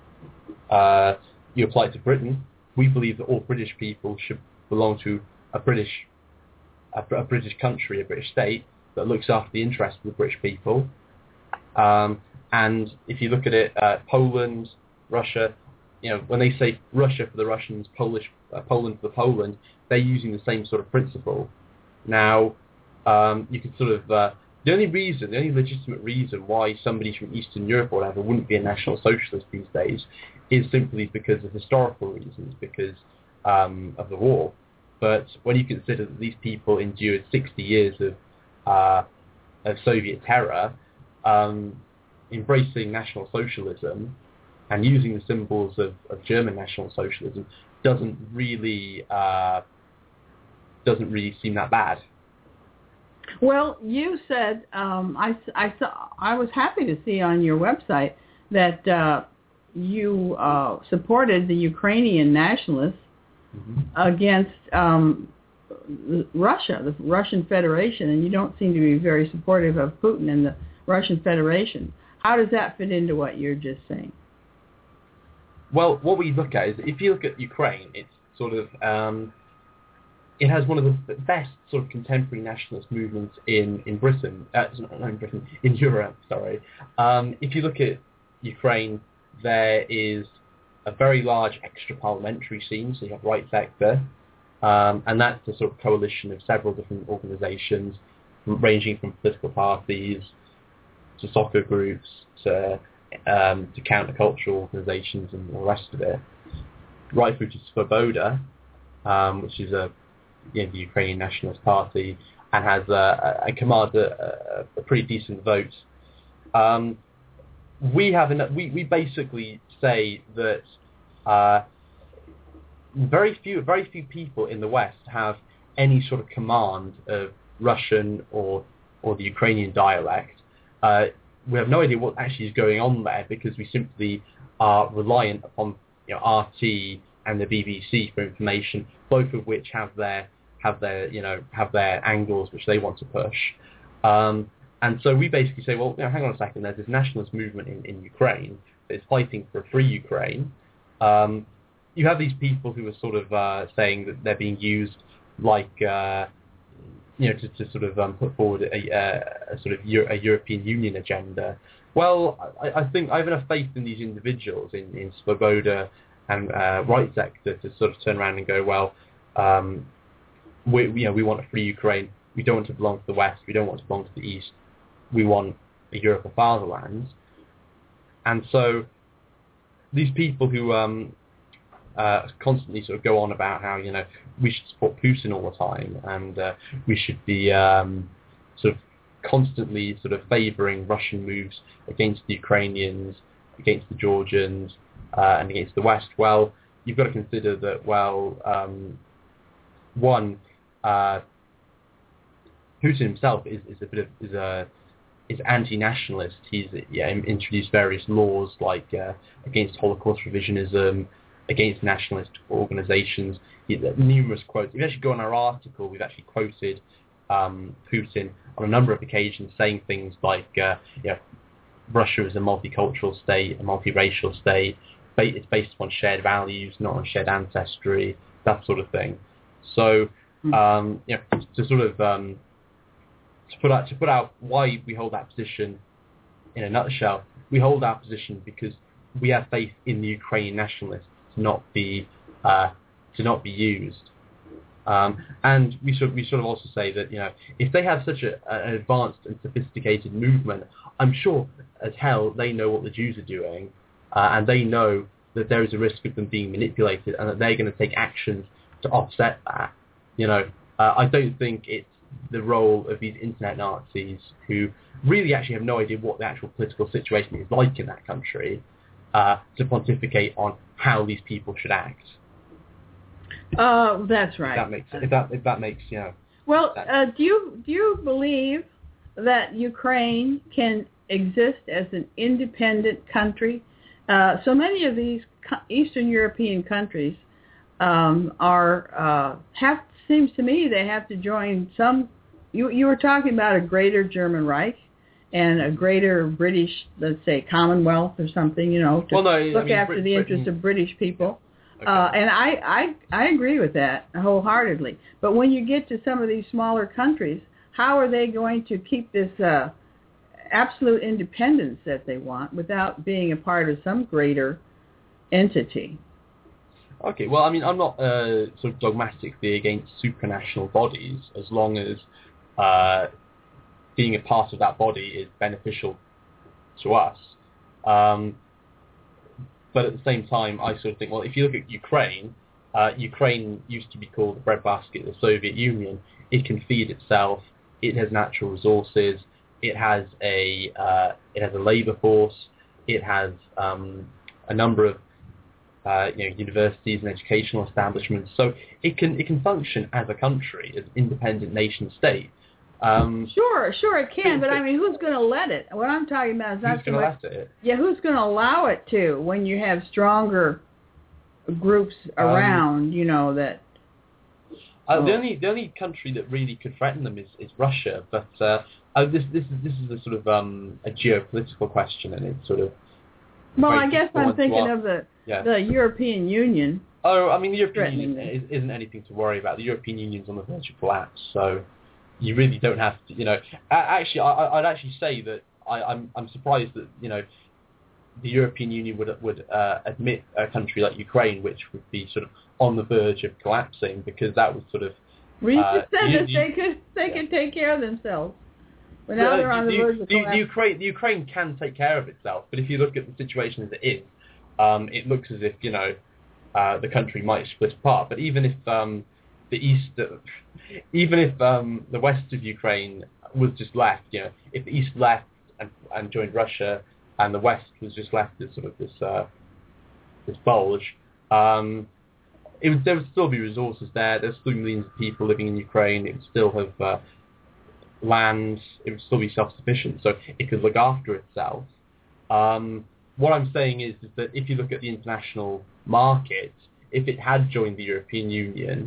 uh, you apply it to Britain, we believe that all British people should belong to a British, a, a British country, a British state that looks after the interests of the British people. Um, and if you look at it, uh, Poland, Russia, you know, when they say Russia for the Russians, Polish, uh, Poland for the Poland, they're using the same sort of principle. Now, um, you could sort of uh, the only reason, the only legitimate reason why somebody from Eastern Europe or whatever wouldn't be a National Socialist these days is simply because of historical reasons, because um, of the war. But when you consider that these people endured sixty years of uh, of Soviet terror, um, embracing National Socialism and using the symbols of, of German National Socialism doesn't really uh, doesn't really seem that bad. Well, you said um, I, I saw I was happy to see on your website that uh, you uh, supported the Ukrainian nationalists mm-hmm. against um, Russia, the Russian Federation, and you don't seem to be very supportive of Putin and the Russian Federation. How does that fit into what you're just saying? Well, what we look at is, if you look at Ukraine, it's sort of, um, it has one of the best sort of contemporary nationalist movements in, in Britain, uh, not in Britain, in Europe, sorry. Um, if you look at Ukraine, there is a very large extra-parliamentary scene, so you have Right Sector, um, and that's a sort of coalition of several different organizations, ranging from political parties to soccer groups to um, to countercultural organizations and all the rest of it. Right through to Svoboda, um, which is a you know, the Ukrainian Nationalist Party, and has a, a, a command a, a pretty decent vote. Um, we have enough, we we basically say that uh, very few very few people in the West have any sort of command of Russian or or the Ukrainian dialect. Uh, we have no idea what actually is going on there because we simply are reliant upon you know, R T and the B B C for information, both of which have their have their you know have their angles which they want to push. Um, and so we basically say, well, you know, hang on a second. There's this nationalist movement in, in Ukraine that is fighting for a free Ukraine. Um, you have these people who are sort of uh, saying that they're being used like. Uh, you know, to, to sort of um, put forward a, a, a sort of Euro, a European Union agenda. Well, I, I think I have enough faith in these individuals, in, in Svoboda and uh, Right Sector, to sort of turn around and go, well, um, we, you know, we want a free Ukraine. We don't want to belong to the West. We don't want to belong to the East. We want a Europe of fatherland. And so these people who um, uh, constantly sort of go on about how, you know, we should support Putin all the time, and uh, we should be um, sort of constantly sort of favouring Russian moves against the Ukrainians, against the Georgians, uh, and against the West. Well, you've got to consider that, well, um, one, uh, Putin himself is, is a bit of is a is anti-nationalist. He's yeah, introduced various laws like uh, against Holocaust revisionism, against nationalist organizations. He, numerous quotes. If you actually go on our article, we've actually quoted um, Putin on a number of occasions saying things like, uh, you know, Russia is a multicultural state, a multiracial state. It's based upon shared values, not on shared ancestry, that sort of thing. So, um, you know, to sort of um, to put out to put out why we hold that position in a nutshell, we hold our position because we have faith in the Ukrainian nationalists to not be uh, to not be used, um, and we sort of, we sort of also say that, you know, if they have such a, an advanced and sophisticated movement, I'm sure as hell they know what the Jews are doing, uh, and they know that there is a risk of them being manipulated, and that they're going to take actions to offset that. You know, uh, I don't think it's the role of these internet Nazis who really actually have no idea what the actual political situation is like in that country, uh, to pontificate on how these people should act. Uh, that's right. If that makes if that if that makes you know. Well, uh, do you do you believe that Ukraine can exist as an independent country Uh, so many of these co- Eastern European countries um, are uh, have seems to me they have to join some. You you were talking about a greater German Reich and a greater British, let's say, Commonwealth or something. You know, to well, no, look I mean, after Brit- the Britain, interests of British people. Okay. Uh, and I, I I agree with that wholeheartedly. But when you get to some of these smaller countries, how are they going to keep this uh, absolute independence that they want without being a part of some greater entity? Okay, well, I mean, I'm not uh, sort of dogmatically against supranational bodies as long as uh, being a part of that body is beneficial to us. Um, but at the same time, I sort of think, well, if you look at Ukraine, uh, Ukraine used to be called the breadbasket of the Soviet Union. It can feed itself. It has natural resources. It has a uh, it has a labour force. It has um, a number of uh, you know universities and educational establishments. So it can it can function as a country, as an independent nation state. Um, sure, sure it can, but, but I mean, who's going to let it? What I'm talking about is not who's so going to much. let it? Yeah, who's going to allow it to when you have stronger groups around? Um, you know that. Uh, oh. The only the only country that really could threaten them is, is Russia, but uh, uh, this this is this is a sort of um, a geopolitical question, and it's sort of. Well, I guess I'm thinking of the yeah. the European Union. Oh, I mean, the European Union is, isn't anything to worry about. The European Union's on the verge of collapse, so you really don't have to, you know. Actually, I, I'd actually say that I, I'm I'm surprised that you know the European Union would would uh, admit a country like Ukraine, which would be sort of on the verge of collapsing, because that would sort of. We uh, just said you, that you, they could they yeah. could take care of themselves. But now the, they're on the, the verge of the, collapse. the Ukraine the Ukraine can take care of itself, but if you look at the situation as it is, um, it looks as if you know uh, the country might split apart. But even if um, the east, even if um, the west of Ukraine was just left, you know, if the east left and, and joined Russia, and the west was just left as sort of this uh, this bulge, um, it would there would still be resources there. There's still millions of people living in Ukraine. It would still have uh, land. It would still be self-sufficient, so it could look after itself. Um, what I'm saying is, is that if you look at the international market, if it had joined the European Union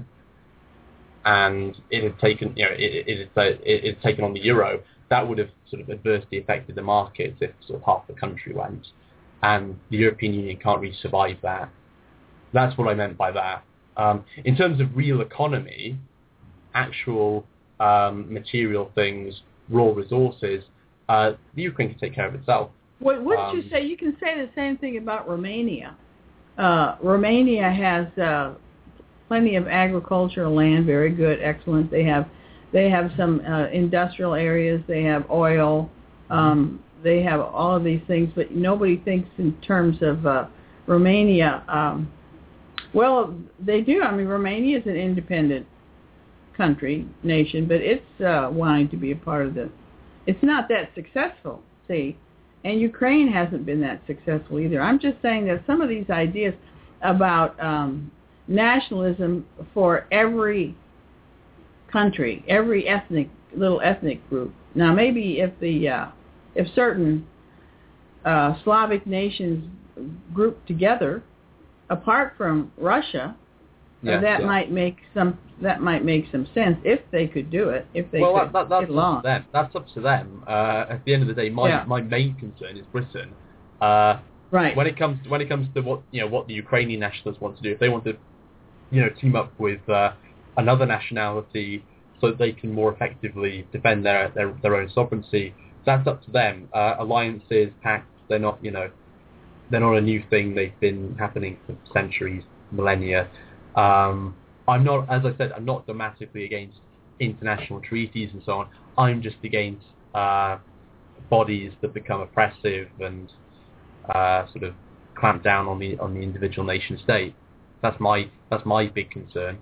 and it had taken, you know, it, it, it, it had taken on the euro, that would have sort of adversely affected the market if sort of half the country went, and the European Union can't really survive that. That's what I meant by that. Um, in terms of real economy, actual um, material things, raw resources, uh, the Ukraine can take care of itself. What wouldn't um, you say? You can say the same thing about Romania. Uh, Romania has uh, plenty of agricultural land, very good, excellent. They have they have some uh, industrial areas. They have oil. Um, they have all of these things, but nobody thinks in terms of uh, Romania. Um, well, they do. I mean, Romania is an independent country, nation, but it's uh, wanting to be a part of this. It's not that successful, see, and Ukraine hasn't been that successful either. I'm just saying that some of these ideas about um, nationalism for every country, every ethnic, little ethnic group. Now, maybe if the uh, if certain uh, Slavic nations group together, apart from Russia, yes, that yeah. might make some that might make some sense if they could do it. If they well, could that, that, that's get along. up to them. That's up to them. Uh, at the end of the day, my Yeah. my main concern is Britain. Uh, Right. When it comes to, when it comes to what you know what the Ukrainian nationalists want to do, if they want to, you know, team up with uh, another nationality so that they can more effectively defend their their, their own sovereignty, that's up to them. Uh, alliances, pacts, they're not you know, they're not a new thing. They've been happening for centuries, millennia. Um, I'm not, as I said, I'm not dogmatically against international treaties and so on. I'm just against uh, bodies that become oppressive and uh, sort of clamp down on the on the individual nation state. That's my that's my big concern.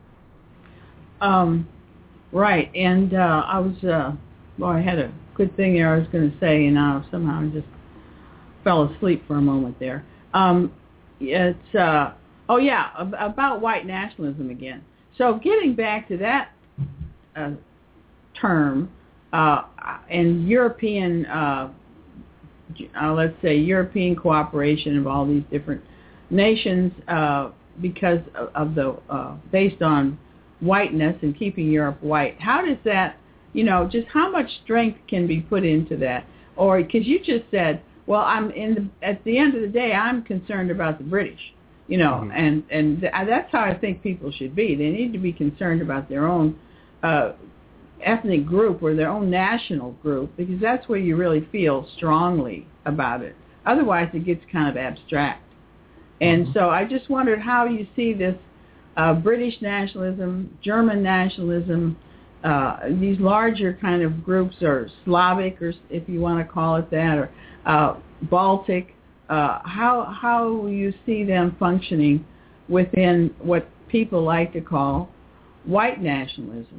Um, right, and uh, I was uh, well, I had a good thing there I was going to say, and now somehow I just fell asleep for a moment there. Um, it's uh, oh yeah, ab- about white nationalism again. So getting back to that uh, term uh, and European uh, uh, let's say, European cooperation of all these different nations uh, because of, of the uh, based on whiteness and keeping Europe white. How does that, you know, just how much strength can be put into that? Or because you just said, well, I'm in the, at the end of the day, I'm concerned about the British, you know, mm-hmm. and and th- that's how I think people should be. They need to be concerned about their own uh, ethnic group or their own national group, because that's where you really feel strongly about it. Otherwise, it gets kind of abstract. And mm-hmm. so I just wondered how you see this uh, British nationalism, German nationalism, uh, these larger kind of groups, or Slavic, or if you want to call it that, or uh, Baltic. Uh, how how you see them functioning within what people like to call white nationalism?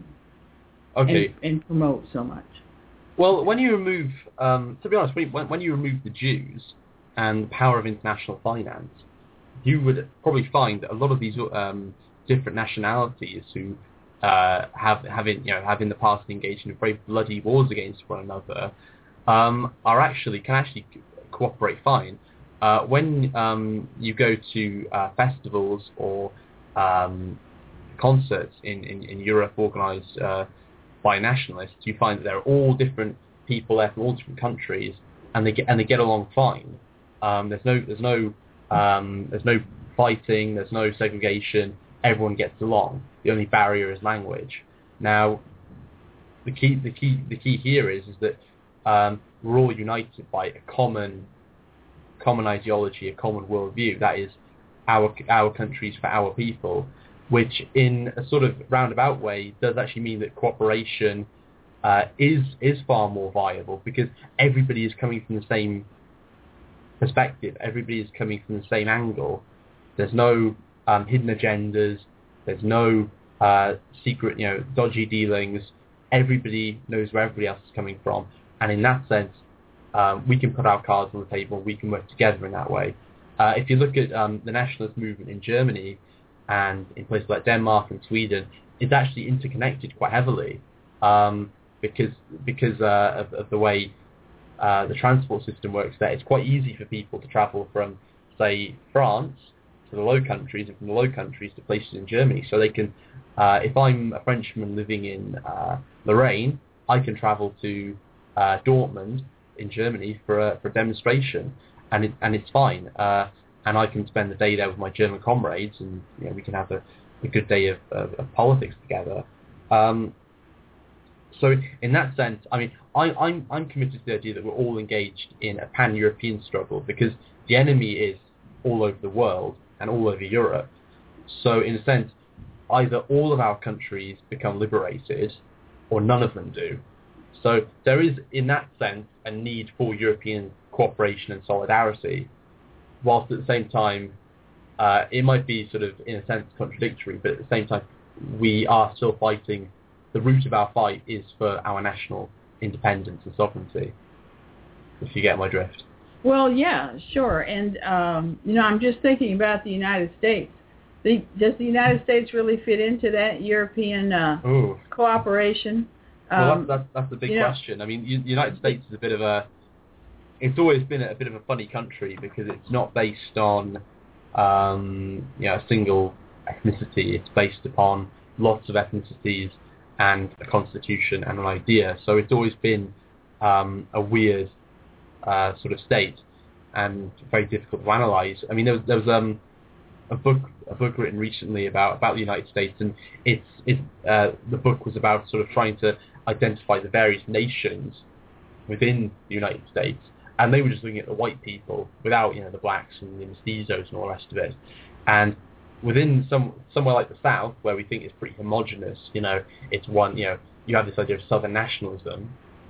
Okay. And, and promote so much. Well, when you remove, um, to be honest, when, when you remove the Jews and the power of international finance, you would probably find that a lot of these um, different nationalities who uh, have, have, in, you know, have in the past engaged in very bloody wars against one another um, are actually can actually cooperate fine. Uh, when um, you go to uh, festivals or um, concerts in, in, in Europe organised uh, by nationalists, you find that there are all different people there from all different countries, and they get and they get along fine. Um, there's no there's no um, there's no fighting. There's no segregation. Everyone gets along. The only barrier is language. Now, the key the key the key here is is that um, we're all united by a common common ideology, a common worldview. That is our our countries for our people, which in a sort of roundabout way does actually mean that cooperation uh, is is far more viable, because everybody is coming from the same perspective. Everybody is coming from the same angle. There's no um, hidden agendas. There's no uh, secret, you know, dodgy dealings. Everybody knows where everybody else is coming from, and in that sense, um, we can put our cards on the table. We can work together in that way. Uh, if you look at um, the nationalist movement in Germany and in places like Denmark and Sweden, it's actually interconnected quite heavily um, because because uh, of, of the way uh, the transport system works there. It's quite easy for people to travel from, say, France to the Low Countries, and from the Low Countries to places in Germany. So they can, uh, if I'm a Frenchman living in uh, Lorraine, I can travel to uh, Dortmund in Germany for a, for a demonstration, and it, and it's fine. Uh, and I can spend the day there with my German comrades, and you know, we can have a, a good day of, of, of politics together. Um, so in that sense, I mean, I, I'm I'm committed to the idea that we're all engaged in a pan-European struggle, because the enemy is all over the world and all over Europe. So in a sense, either all of our countries become liberated, or none of them do. So there is, in that sense, a need for European cooperation and solidarity, whilst at the same time, uh, it might be sort of, in a sense, contradictory, but at the same time, we are still fighting. The root of our fight is for our national independence and sovereignty, if you get my drift. Well, yeah, sure. And, um, you know, I'm just thinking about the United States. The, does the United States really fit into that European uh, cooperation? Well, Um, that's, that's, that's the big you know, question. I mean, the United States is a bit of a... It's always been a, a bit of a funny country, because it's not based on um, you know, a single ethnicity. It's based upon lots of ethnicities and a constitution and an idea. So it's always been um, a weird uh, sort of state, and very difficult to analyse. I mean, there was, there was um, a book a book written recently about, about the United States, and it's it's uh, the book was about sort of trying to identify the various nations within the United States, and they were just looking at the white people without, you know, the blacks and the mestizos and all the rest of it. And within some somewhere like the South, where we think it's pretty homogenous, you know, it's one, you know, you have this idea of Southern nationalism.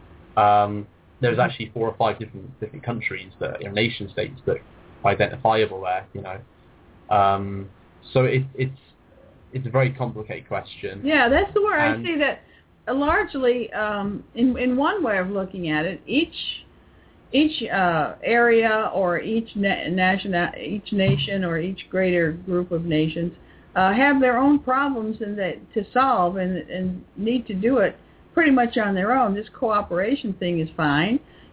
Um, there's actually four or five different different countries that, you know, nation states that are identifiable there, you know. Um, so it, it's it's a very complicated question. Yeah, that's the where and, I see that uh, largely, um, in in one way of looking at it, each each uh, area or each na- national each nation or each greater group of nations uh, have their own problems and that to solve, and and need to do it pretty much on their own. This cooperation thing is fine.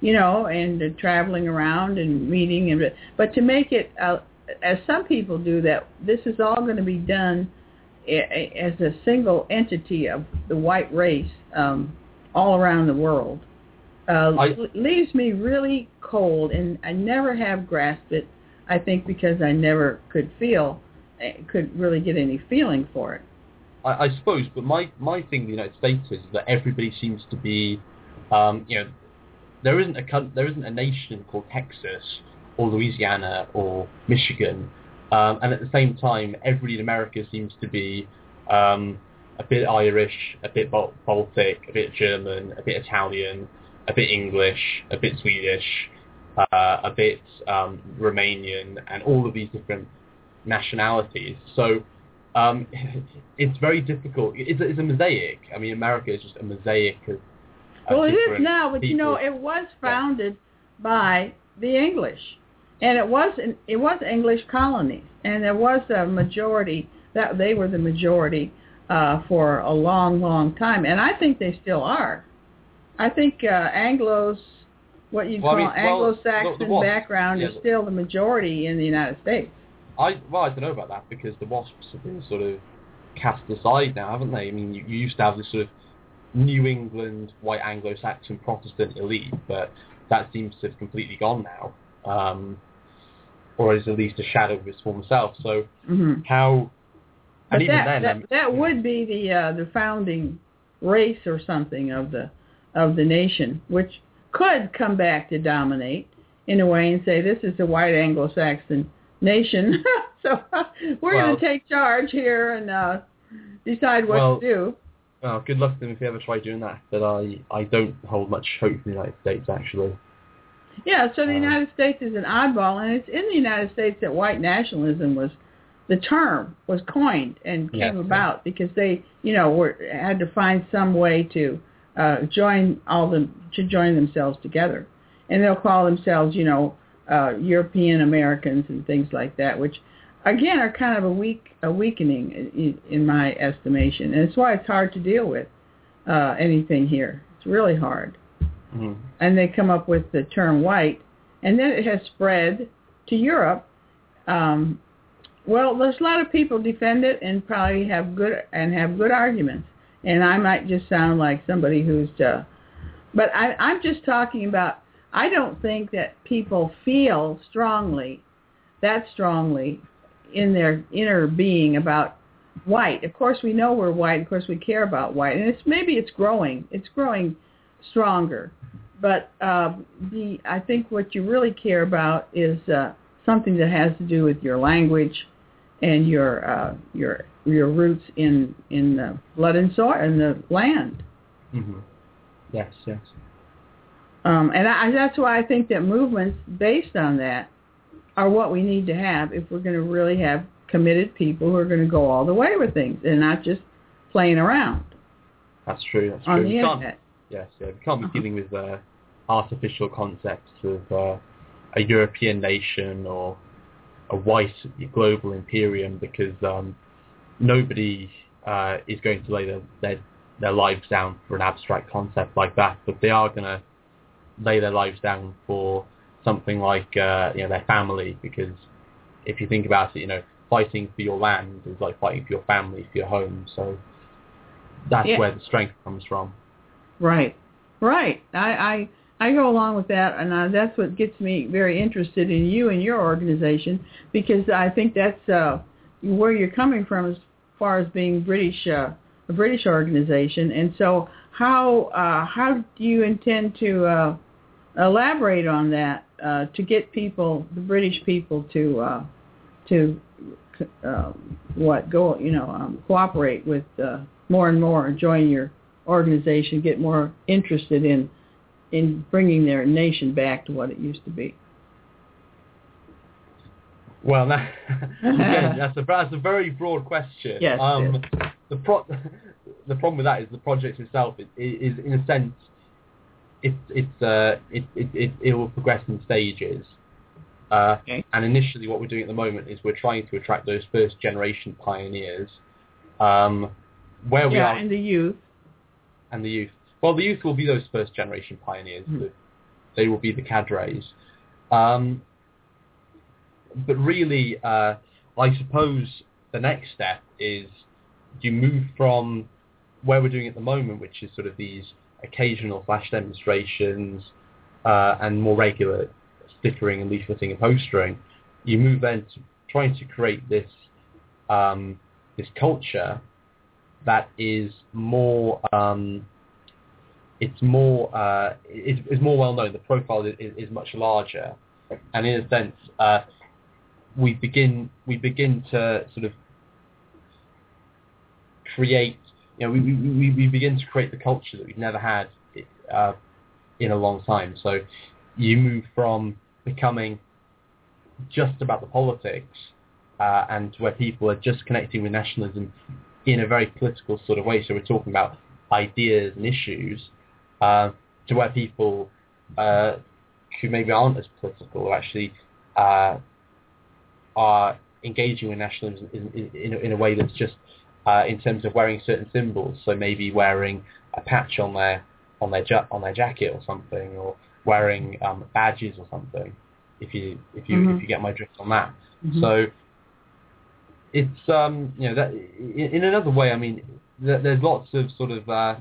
you know, and uh, traveling around and meeting. And But to make it, uh, as some people do, that this is all going to be done a- as a single entity of the white race um, all around the world, uh, I, leaves me really cold, and I never have grasped it, I think because I never could feel, could really get any feeling for it. I, I suppose, but my, my thing in the United States is that everybody seems to be, um, you know, there isn't a there isn't a nation called Texas or Louisiana or Michigan, um, and at the same time, everybody in America seems to be um, a bit Irish, a bit Baltic, a bit German, a bit Italian, a bit English, a bit Swedish, uh, a bit um, Romanian, and all of these different nationalities. So um, it's very difficult. It's, it's a mosaic. I mean, America is just a mosaic of, of well, it is now, but people. you know, it was founded yeah. by the English, and it was it was English colonies, and there was a majority that they were the majority uh, for a long, long time, and I think they still are. I think uh, Anglos, what you well, call I mean, Anglo-Saxon well, the, the WASPs, background, yeah, is still the majority in the United States. I well, I don't know about that because the WASPs have been sort of cast aside now, haven't they? I mean, you, you used to have this sort of New England white Anglo-Saxon Protestant elite, but that seems to have completely gone now, um, or is at least a shadow of its former self. So mm-hmm. how? And but even that, then, that, um, that would be the uh, the founding race or something of the of the nation, which could come back to dominate in a way and say this is a white Anglo-Saxon nation, so we're well, going to take charge here and uh, decide what well, to do. Well, good luck to them if they ever try doing that, but I, I don't hold much hope in the United States, actually. Yeah, so the um, United States is an oddball, and it's in the United States that white nationalism was, the term was coined and came yes, about yeah. because they, you know, were had to find some way to uh, join all the, to join themselves together. And they'll call themselves, you know, uh, European Americans and things like that, which, again, are kind of a weak, a weakening in, in my estimation. And it's why it's hard to deal with uh, anything here. It's really hard. Mm-hmm. And they come up with the term white, and then it has spread to Europe. Um, well, there's a lot of people defend it and probably have good and have good arguments. And I might just sound like somebody who's, uh, but I, I'm just talking about. I don't think that people feel strongly, that strongly, in their inner being about white. Of course, we know we're white. Of course, we care about white, and it's maybe it's growing. It's growing stronger. But uh, the I think what you really care about is uh, something that has to do with your language and your uh, your your roots in in the blood and soil and the land. Mm-hmm. Yes, yes. Um, and I, that's why I think that movements based on that are what we need to have if we're going to really have committed people who are going to go all the way with things and not just playing around. That's true. That's on true. the we internet. Yes, yeah. We can't be uh-huh. dealing with uh, artificial concepts of uh, a European nation or a white global imperium because um, nobody uh, is going to lay their, their their lives down for an abstract concept like that, but they are going to lay their lives down for something like uh, you know their family, because if you think about it, you know, fighting for your land is like fighting for your family, for your home. So that's yeah. where the strength comes from. Right, right. I I, I go along with that, and uh, that's what gets me very interested in you and your organization, because I think that's uh, where you're coming from as far as being British, uh, a British organization. And so how uh, how do you intend to uh, elaborate on that uh, to get people, the British people, to uh, to uh, what go you know um, cooperate with uh, more and more, join your organization, get more interested in in bringing their nation back to what it used to be? Well, that, again, that's a that's a very broad question. Yes. Um, the pro the problem with that is the project itself is, is in a sense, it it's uh it it it, it will progress in stages. Uh, okay. And initially, what we're doing at the moment is we're trying to attract those first generation pioneers. Um, where we yeah, are, and the youth. and the youth. Well, the youth will be those first generation pioneers. Mm-hmm. The, they will be the cadres. Um, but really, uh, I suppose the next step is you move from where we're doing at the moment, which is sort of these occasional flash demonstrations uh, and more regular stickering and leafleting and postering. You move then to trying to create this um, this culture that is more um, it's more uh, is, is more well known. The profile is, is much larger, and in a sense, uh, we begin we begin to sort of create. You know, we, we we begin to create the culture that we've never had uh, in a long time. So you move from becoming just about the politics uh, and where people are just connecting with nationalism in a very political sort of way. So we're talking about ideas and issues uh, to where people uh, who maybe aren't as political or actually uh, are engaging with nationalism in, in, in a way that's just uh, in terms of wearing certain symbols. So maybe wearing a patch on their on their ja- on their jacket or something, or wearing um, badges or something. If you if you mm-hmm. if you get my drift on that. Mm-hmm. So it's um you know that in, in another way. I mean, th- there's lots of sort of uh,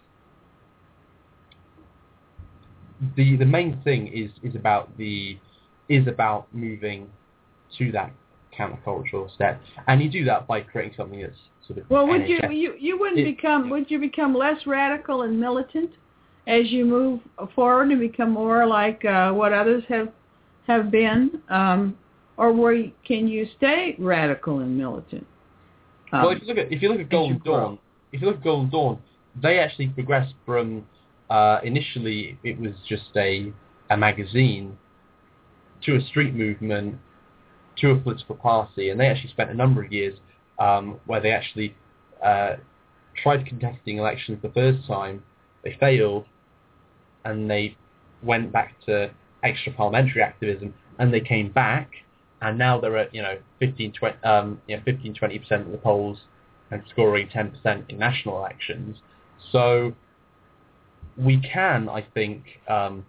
the the main thing is is about the is about moving to that countercultural step, and you do that by creating something that's sort of well. Would N H S. you you you wouldn't it, become would you become less radical and militant as you move forward and become more like uh, what others have have been, um, or were you, can you stay radical and militant? Um, well, if you look at if you look at Golden Dawn, if you look at Golden Dawn, they actually progressed from uh, initially it was just a a magazine to a street movement to a political party, and they actually spent a number of years um, where they actually uh, tried contesting elections the first time. They failed, and they went back to extra parliamentary activism, and they came back, and now they're at you know fifteen, twenty, um, you know, fifteen, twenty percent of the polls and scoring ten percent in national elections. So we can, I think, um,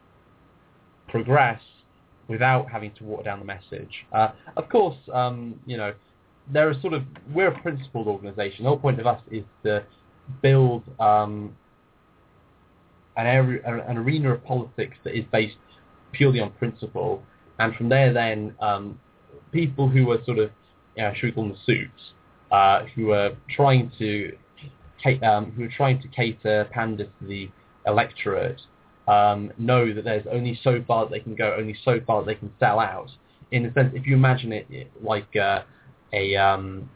progress without having to water down the message. Uh, of course, um, you know, there are sort of, we're a principled organisation. The whole point of us is to build um, an area, an arena of politics that is based purely on principle, and from there then um, people who are sort of, you know, should we call them the suits, uh, who are trying to um, who are trying to cater, pander to the electorate, um, know that there's only so far that they can go, only so far that they can sell out. In a sense, if you imagine it like uh, a um,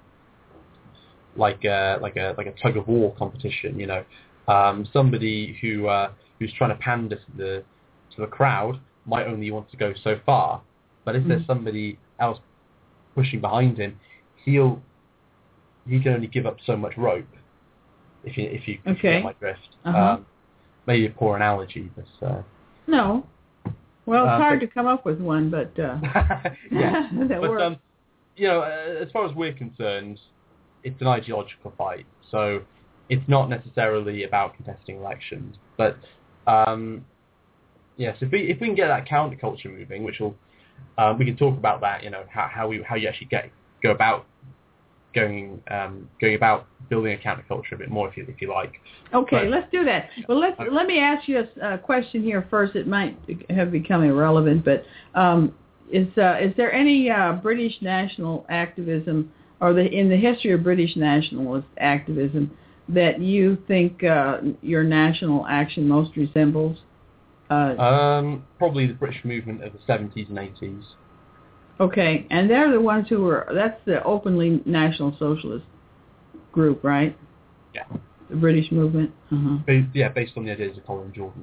like a, like a like a tug of war competition, you know, um, somebody who uh, who's trying to pander to the to the crowd might only want to go so far, but if mm. there's somebody else pushing behind him, he'll he can only give up so much rope. If you if you, if okay. you get my drift. Uh-huh. Um, maybe a poor analogy, but uh, no. Well, it's uh, hard but, to come up with one, but uh, yeah. that but works. um, you know, uh, as far as we're concerned, it's an ideological fight. So it's not necessarily about contesting elections, but um, yes, if we if we can get that counterculture moving, which will um, we can talk about that. You know, how how we how you actually get go about going um, going about building a counterculture a bit more, if you if you like. Okay, but, let's do that. Well, let's okay. let me ask you a, a question here first. It might have become irrelevant, but um, is uh, is there any uh, British national activism, or the in the history of British nationalist activism, that you think uh, your national action most resembles? Uh, um, probably the British movement of the seventies and eighties. Okay, and they're the ones who were, that's the openly National Socialist group, right? Yeah. The British movement? Uh-huh. Based, yeah, based on the ideas of Colin Jordan.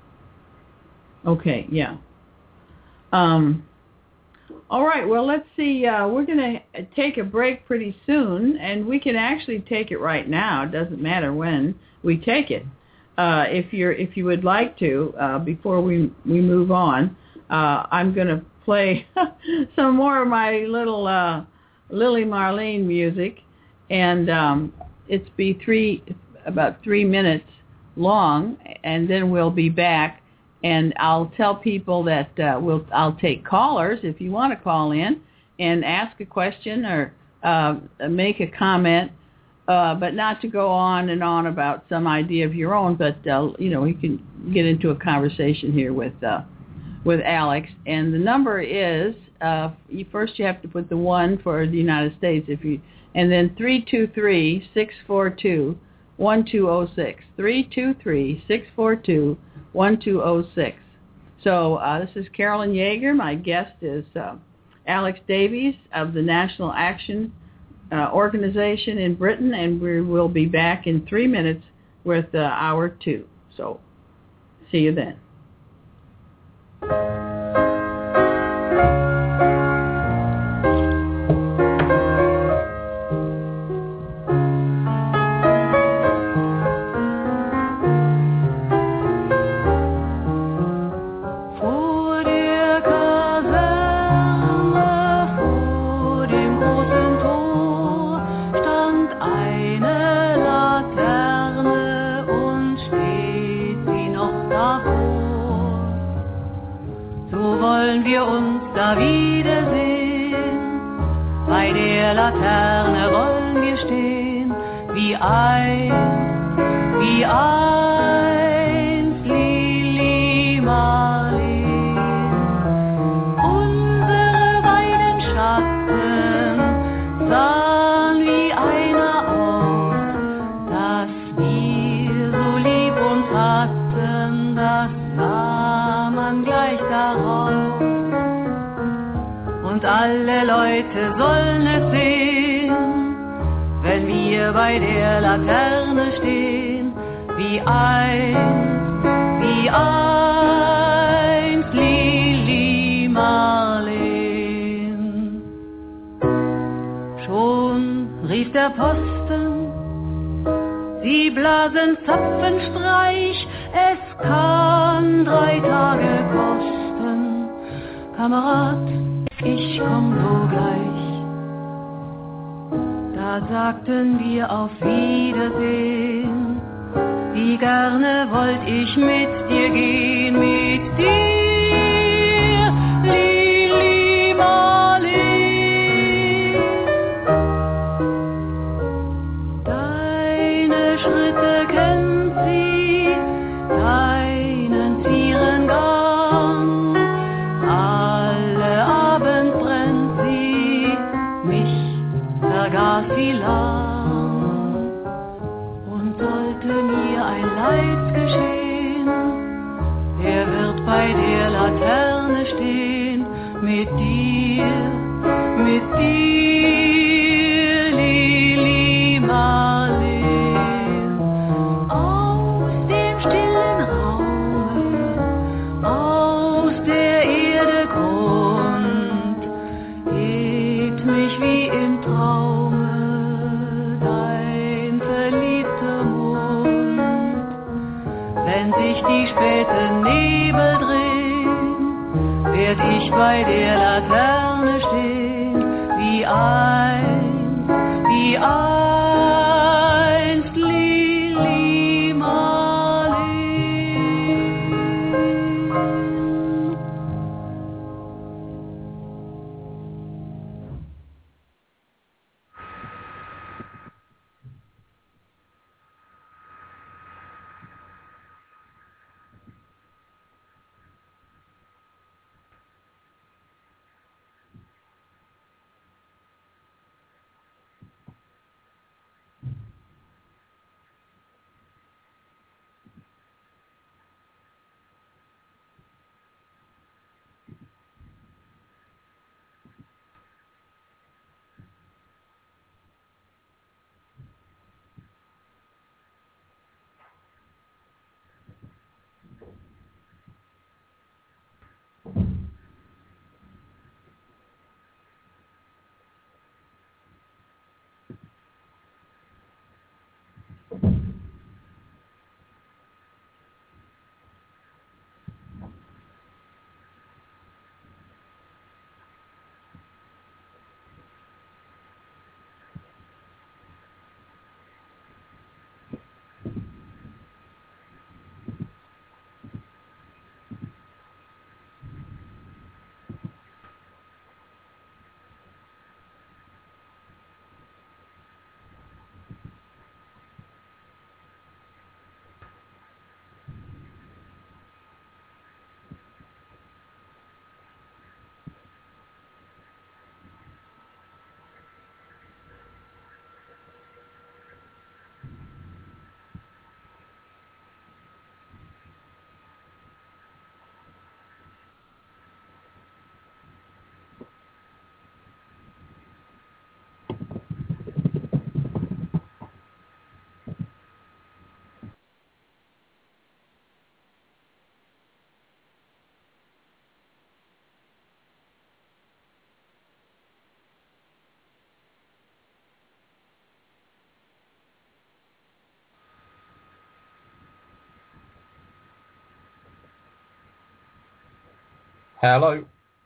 Yeah. Okay, yeah. Um, all right, well, let's see. Uh, we're going to take a break pretty soon, and we can actually take it right now. It doesn't matter when we take it. Uh, if you're, if you would like to, uh, before we, we move on, uh, I'm going to play some more of my little uh, Lily Marlene music, and um, it's be three about three minutes long, and then we'll be back And I'll tell people that uh, we'll I'll take callers if you want to call in and ask a question or uh, make a comment, uh, but not to go on and on about some idea of your own. But uh, you know, we can get into a conversation here with uh, with Alex. And the number is uh, you, first you have to put the one for the United States if you, and then three two three, six four two, one two zero six. three two three, six four two, one two zero six. So uh, this is Carolyn Yeager. My guest is uh, Alex Davies of the National Action uh, Organization in Britain, and we will be back in three minutes with uh, hour two. So see you then. Laterne wollen wir stehen, wie einst, wie einst Lili Marleen. Unsere beiden Schatten sahen wie einer aus, dass wir so lieb uns hatten, das sah man gleich darauf. Und alle Leute sollen es sehen, wenn wir bei der Laterne stehen, wie einst, wie einst Lili Marleen. Schon rief der Posten, sie blasen Zapfenstreich, es kann drei Tage kosten, Kamerad, ich komm sogleich. Da sagten wir auf Wiedersehen, wie gerne wollt ich mit dir gehen, mit dir, Lili Marleen. Deine Schritte kennt sie, deinen zieren Gang, alle Abend brennt sie, mich vergaß sie lang. Und sollte mir ein Leid geschehen, er wird bei der Laterne stehen, mit dir, mit dir, Lili Marleen. Aus dem stillen Raume, aus der Erde Grund, hebt mich wie im Traume dein verliebter Mund. Wenn sich die späten Nebel drehen, werd ich bei der Laterne stehen, wie einst, wie einst Lili Marleen. Hello.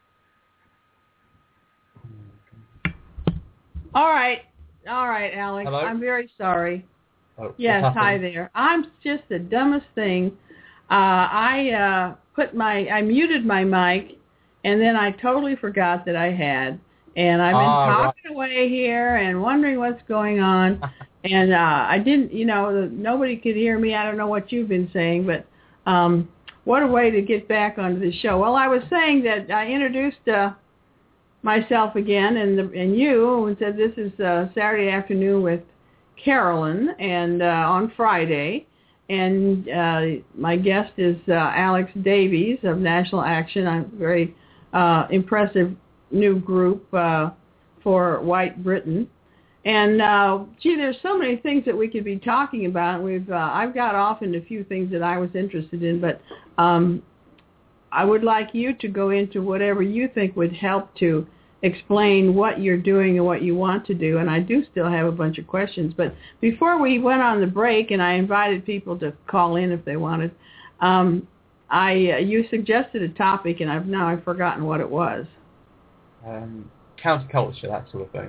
All right. All right, Alex. Hello? I'm very sorry. Oh, Yes, hi there. I'm just the dumbest thing. Uh, I uh, put my, I muted my mic, and then I totally forgot that I had. And I've been ah, talking right. away here and wondering what's going on. And uh, I didn't, you know, nobody could hear me. I don't know what you've been saying, but um, what a way to get back onto the show. Well, I was saying that I introduced uh, myself again and the, and you and said this is uh, Saturday afternoon with Carolyn and uh, on Friday. And uh, my guest is uh, Alex Davies of National Action. I'm very uh, impressive new group uh, for White Britain. And, uh, gee, there's so many things that we could be talking about. We've uh, I've got off into a few things that I was interested in, but um, I would like you to go into whatever you think would help to explain what you're doing and what you want to do. And I do still have a bunch of questions. But before we went on the break, and I invited people to call in if they wanted, um, I uh, you suggested a topic, and I've now I've forgotten what it was. Um, counterculture, that sort of thing.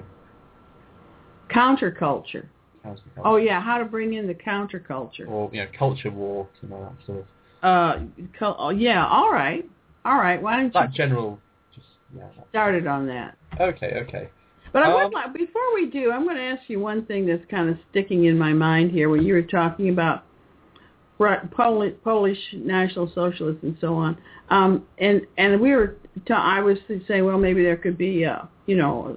Counterculture. Counterculture. Oh yeah, how to bring in the counterculture. Or, you know, culture war, you know, that sort of. Uh, co- oh, yeah. All right, all right. Why don't you That general, just yeah. started on that? Okay, okay. But I would Um, like, before we do, I'm going to ask you one thing that's kind of sticking in my mind here. When you were talking about Polish, Polish National Socialists and so on, um, and and we were, ta- I was to say, well, maybe there could be, uh, you know,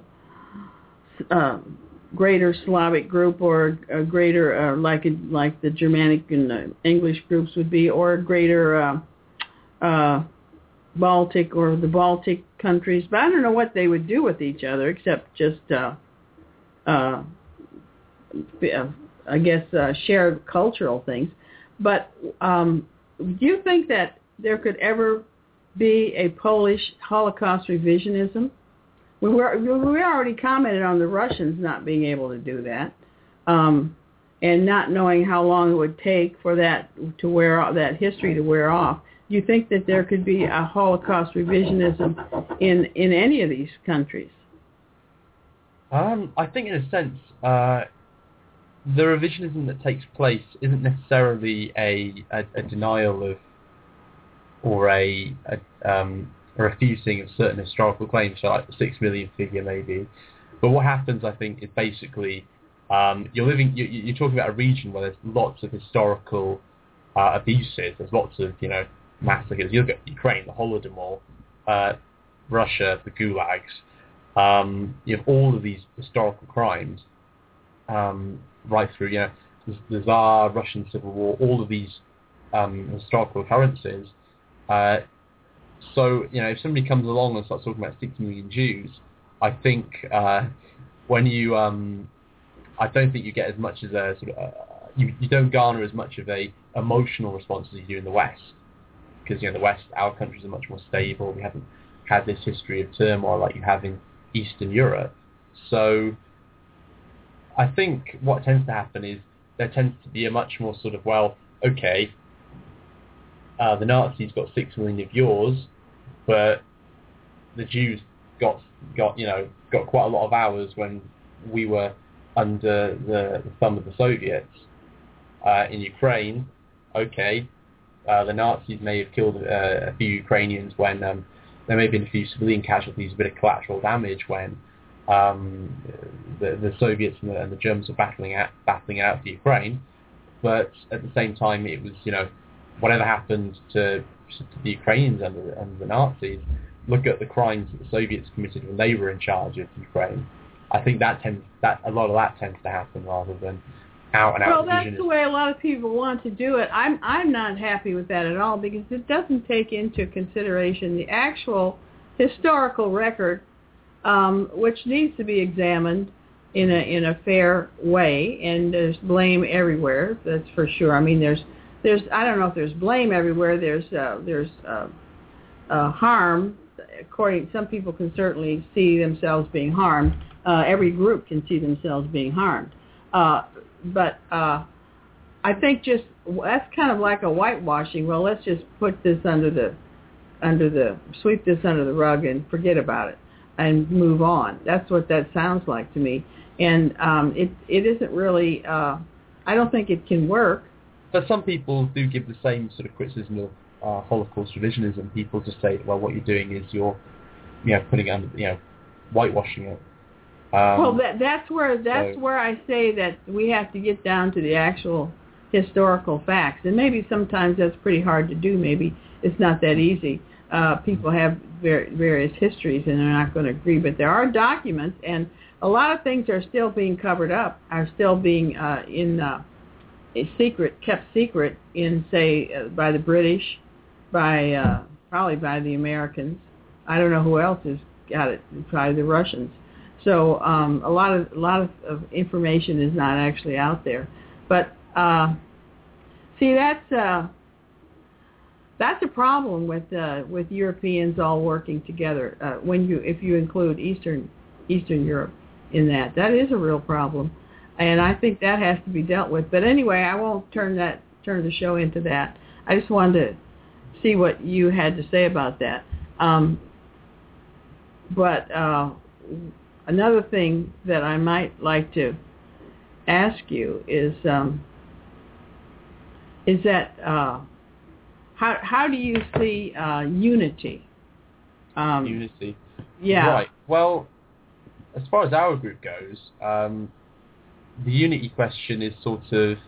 a greater Slavic group or a greater, uh, like a, like the Germanic and uh, English groups would be, or a greater uh, uh, Baltic or the Baltic countries. But I don't know what they would do with each other except just, uh, uh, I guess, uh, share cultural things. But um, do you think that there could ever be a Polish Holocaust revisionism? We were we already commented on the Russians not being able to do that, um, and not knowing how long it would take for that to wear off, that history to wear off. Do you think that there could be a Holocaust revisionism in in any of these countries? Um, I think in a sense, uh, the revisionism that takes place isn't necessarily a, a, a denial of or a, a, um, a refusing of certain historical claims, so like the six million figure maybe. But what happens, I think, is basically um, you're living, you, you're talking about a region where there's lots of historical uh, abuses. There's lots of, you know, massacres. You look at Ukraine, the Holodomor, uh, Russia, the gulags. Um, you have all of these historical crimes um, right through, you know, the, the Tsar, Russian Civil War, all of these um, historical occurrences. Uh, so, you know, if somebody comes along and starts talking about six million Jews, I think uh, when you, um, I don't think you get as much as a sort of, uh, you, you don't garner as much of a emotional response as you do in the West, because, you know, the West, our countries are much more stable. We haven't had this history of turmoil like you have in Eastern Europe. So I think what tends to happen is there tends to be a much more sort of, well, okay, uh, the Nazis got six million of yours, but the Jews got, got you know, got quite a lot of ours when we were under the, the thumb of the Soviets. Uh, in Ukraine, okay, uh, the Nazis may have killed uh, a few Ukrainians when um, there may have been a few civilian casualties, a bit of collateral damage when um, the, the Soviets and the, and the Germans were battling out, battling out for Ukraine. But at the same time, it was, you know, whatever happened to, to the Ukrainians under, under the Nazis, look at the crimes that the Soviets committed when they were in charge of Ukraine. I think that tends that a lot of that tends to happen rather than out and out. Well, that's the way a lot of people want to do it. I'm I'm not happy with that at all because it doesn't take into consideration the actual historical record, um, which needs to be examined in a in a fair way. And there's blame everywhere. That's for sure. I mean, there's there's I don't know if there's blame everywhere. There's uh, there's uh, uh, harm. According, some people can certainly see themselves being harmed. Uh, every group can see themselves being harmed. Uh, but uh, I think just that's kind of like a whitewashing. Well, let's just put this under the under the sweep this under the rug and forget about it and move on. That's what that sounds like to me. And um, it it isn't really. Uh, I don't think it can work. But some people do give the same sort of criticism of uh, Holocaust revisionism. People just say, well, what you're doing is you're, you know, putting it under, you know, whitewashing it. Um, well, that that's where that's so, where I say that we have to get down to the actual historical facts, and maybe sometimes that's pretty hard to do. Maybe it's not that easy. Uh, people have ver- various histories, and they're not going to agree. But there are documents, and a lot of things are still being covered up, are still being uh, in uh, a secret, kept secret in, say, uh, by the British, by uh, probably by the Americans. I don't know who else has got it. Probably the Russians. So um, a lot of a lot of, of information is not actually out there. But uh, see, that's uh, that's a problem with uh, with Europeans all working together. Uh, when you if you include Eastern Eastern Europe in that, that is a real problem, and I think that has to be dealt with. But anyway, I won't turn that turn the show into that. I just wanted to see what you had to say about that. Um, but uh, another thing that I might like to ask you is um, is that uh, how how do you see uh, unity? Um, unity. Yeah. Right. Well, as far as our group goes, um, the unity question is sort of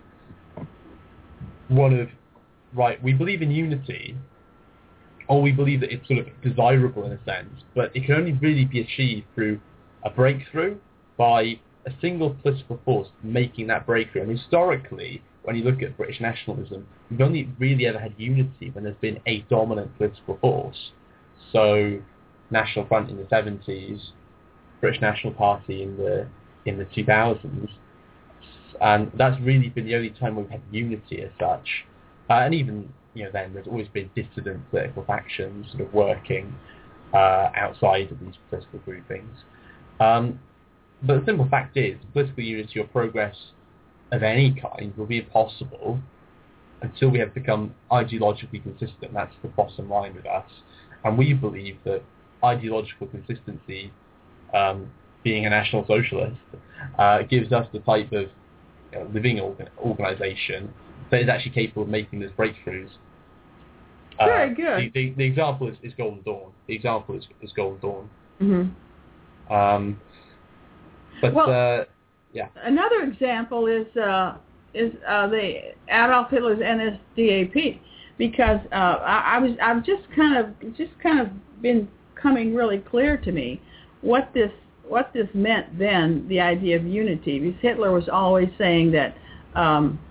one of, right, we believe in unity, or we believe that it's sort of desirable in a sense, but it can only really be achieved through a breakthrough by a single political force making that breakthrough. And historically, when you look at British nationalism, we've only really ever had unity when there's been a dominant political force. So, National Front in the seventies, British National Party in the in the two thousands, and that's really been the only time we've had unity as such. Uh, and even you know then, there's always been dissident political factions sort of working uh, outside of these political groupings. Um, but the simple fact is, political unity or progress of any kind will be impossible until we have become ideologically consistent. That's the bottom line with us. And we believe that ideological consistency, um, being a National Socialist, uh, gives us the type of you know, living organ- organisation that is actually capable of making those breakthroughs. Uh, Very good. The, the, the example is, is Golden Dawn. The example is, is Golden Dawn. Mm-hmm. Um, but well, uh, yeah. Another example is uh, is uh, the Adolf Hitler's N S D A P, because uh, I, I was I've just kind of just kind of been coming really clear to me what this what this meant then, the idea of unity, because Hitler was always saying that um,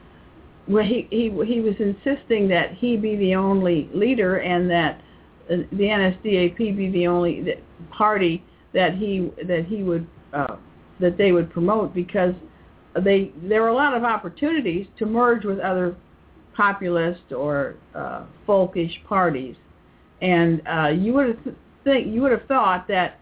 well he, he he was insisting that he be the only leader and that the N S D A P be the only party that he that he would uh, that they would promote, because they there were a lot of opportunities to merge with other populist or uh, folkish parties, and uh, you would have th- think you would have thought that,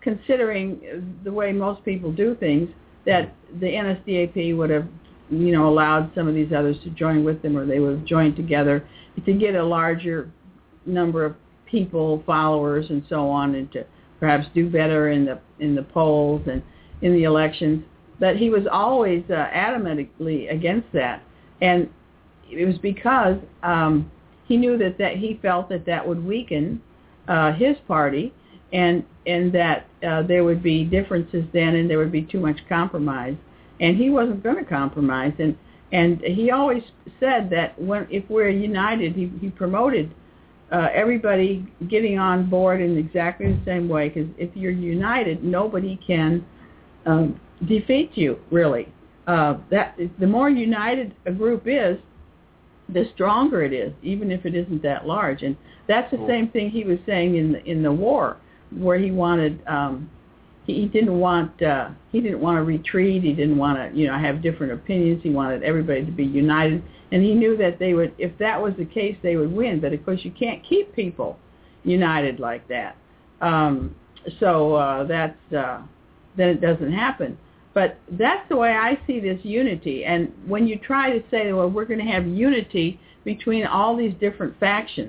considering the way most people do things, that the N S D A P would have you know allowed some of these others to join with them, or they would have joined together to get a larger number of people, followers, and so on, and to perhaps do better in the in the polls and in the elections. But he was always uh, adamantly against that, and it was because um, he knew that, that he felt that that would weaken uh, his party, and and that uh, there would be differences then, and there would be too much compromise, and he wasn't going to compromise, and and he always said that when if we're united, he he promoted Uh, everybody getting on board in exactly the same way, because if you're united, nobody can um, defeat you, really. Uh, that the more united a group is, the stronger it is, even if it isn't that large. And that's the cool. same thing he was saying in the, in the war, where he wanted um, he, he didn't want uh, he didn't want to retreat. He didn't want to you know have different opinions. He wanted everybody to be united. And he knew that they would, if that was the case, they would win. But of course, you can't keep people united like that. Um, so uh, that's uh, then it doesn't happen. But that's the way I see this unity. And when you try to say, well, we're going to have unity between all these different factions,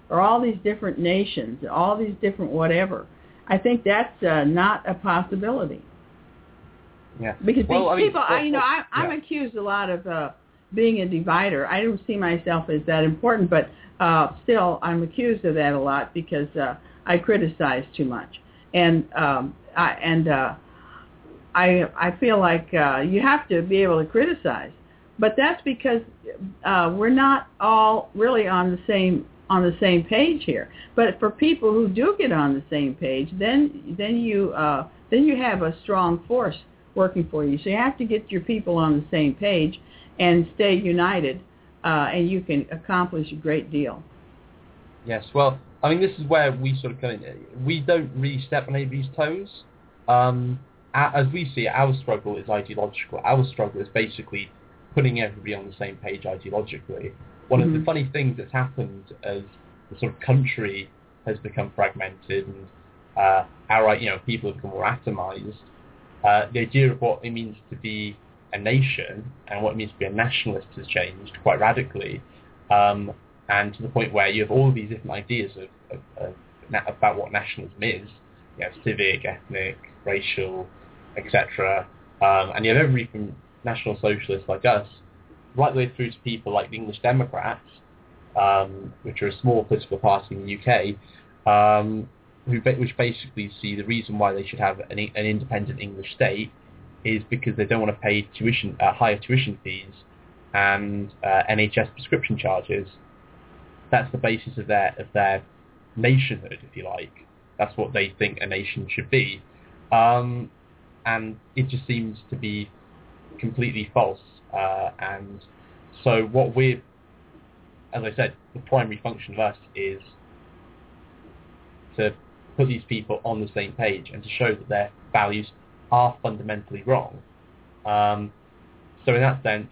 or all these different nations, all these different whatever. I think that's uh, not a possibility. Yeah. Because well, these I mean, people, well, I, you know, I, I'm yeah. accused a lot of uh, being a divider. I don't see myself as that important, but uh, still, I'm accused of that a lot because uh, I criticize too much, and um, I and uh, I I feel like uh, you have to be able to criticize, but that's because uh, we're not all really on the same on the same page here. But for people who do get on the same page, then then you uh, then you have a strong force working for you. So you have to get your people on the same page and stay united, uh, and you can accomplish a great deal. Yes, well, I mean, this is where we sort of come in. We don't really step on anybody's toes. Um, as we see it, our struggle is ideological. Our struggle is basically putting everybody on the same page ideologically. One mm-hmm. of the funny things that's happened as the sort of country has become fragmented and uh, our, you know, people have become more atomized, uh, the idea of what it means to be a nation and what it means to be a nationalist has changed quite radically, um, and to the point where you have all of these different ideas of, of, of na- about what nationalism is, you know, civic, ethnic, racial, et cetera. Um, and you have everybody from National Socialists like us, right the way through to people like the English Democrats, um, which are a small political party in the U K, um, who ba- which basically see the reason why they should have an, an independent English state is because they don't want to pay tuition, uh, higher tuition fees and uh, N H S prescription charges. That's the basis of their of their nationhood, if you like. That's what they think a nation should be, um, and it just seems to be completely false. Uh, and so, what we're, as I said, the primary function of us is to put these people on the same page and to show that their values are fundamentally wrong. Um, so, in that sense,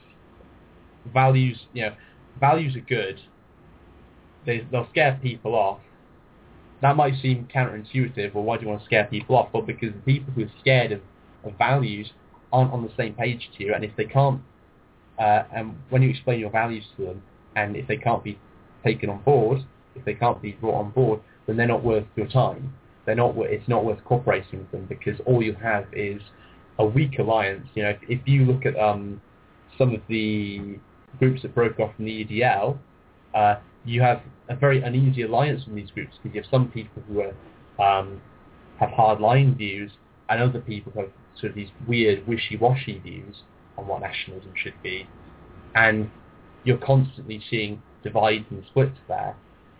values, you know, values are good. They, they'll scare people off. That might seem counterintuitive, or why do you want to scare people off? But because the people who are scared of, of values aren't on the same page to you, and if they can't, uh, and when you explain your values to them, and if they can't be taken on board, if they can't be brought on board, then they're not worth your time. They're not. It's not worth cooperating with them, because all you have is a weak alliance. You know, if, if you look at um, some of the groups that broke off from the E D L, uh, you have a very uneasy alliance from these groups, because you have some people who are, um, have hard-line views, and other people who have sort of these weird, wishy-washy views on what nationalism should be, and you're constantly seeing divides and splits there,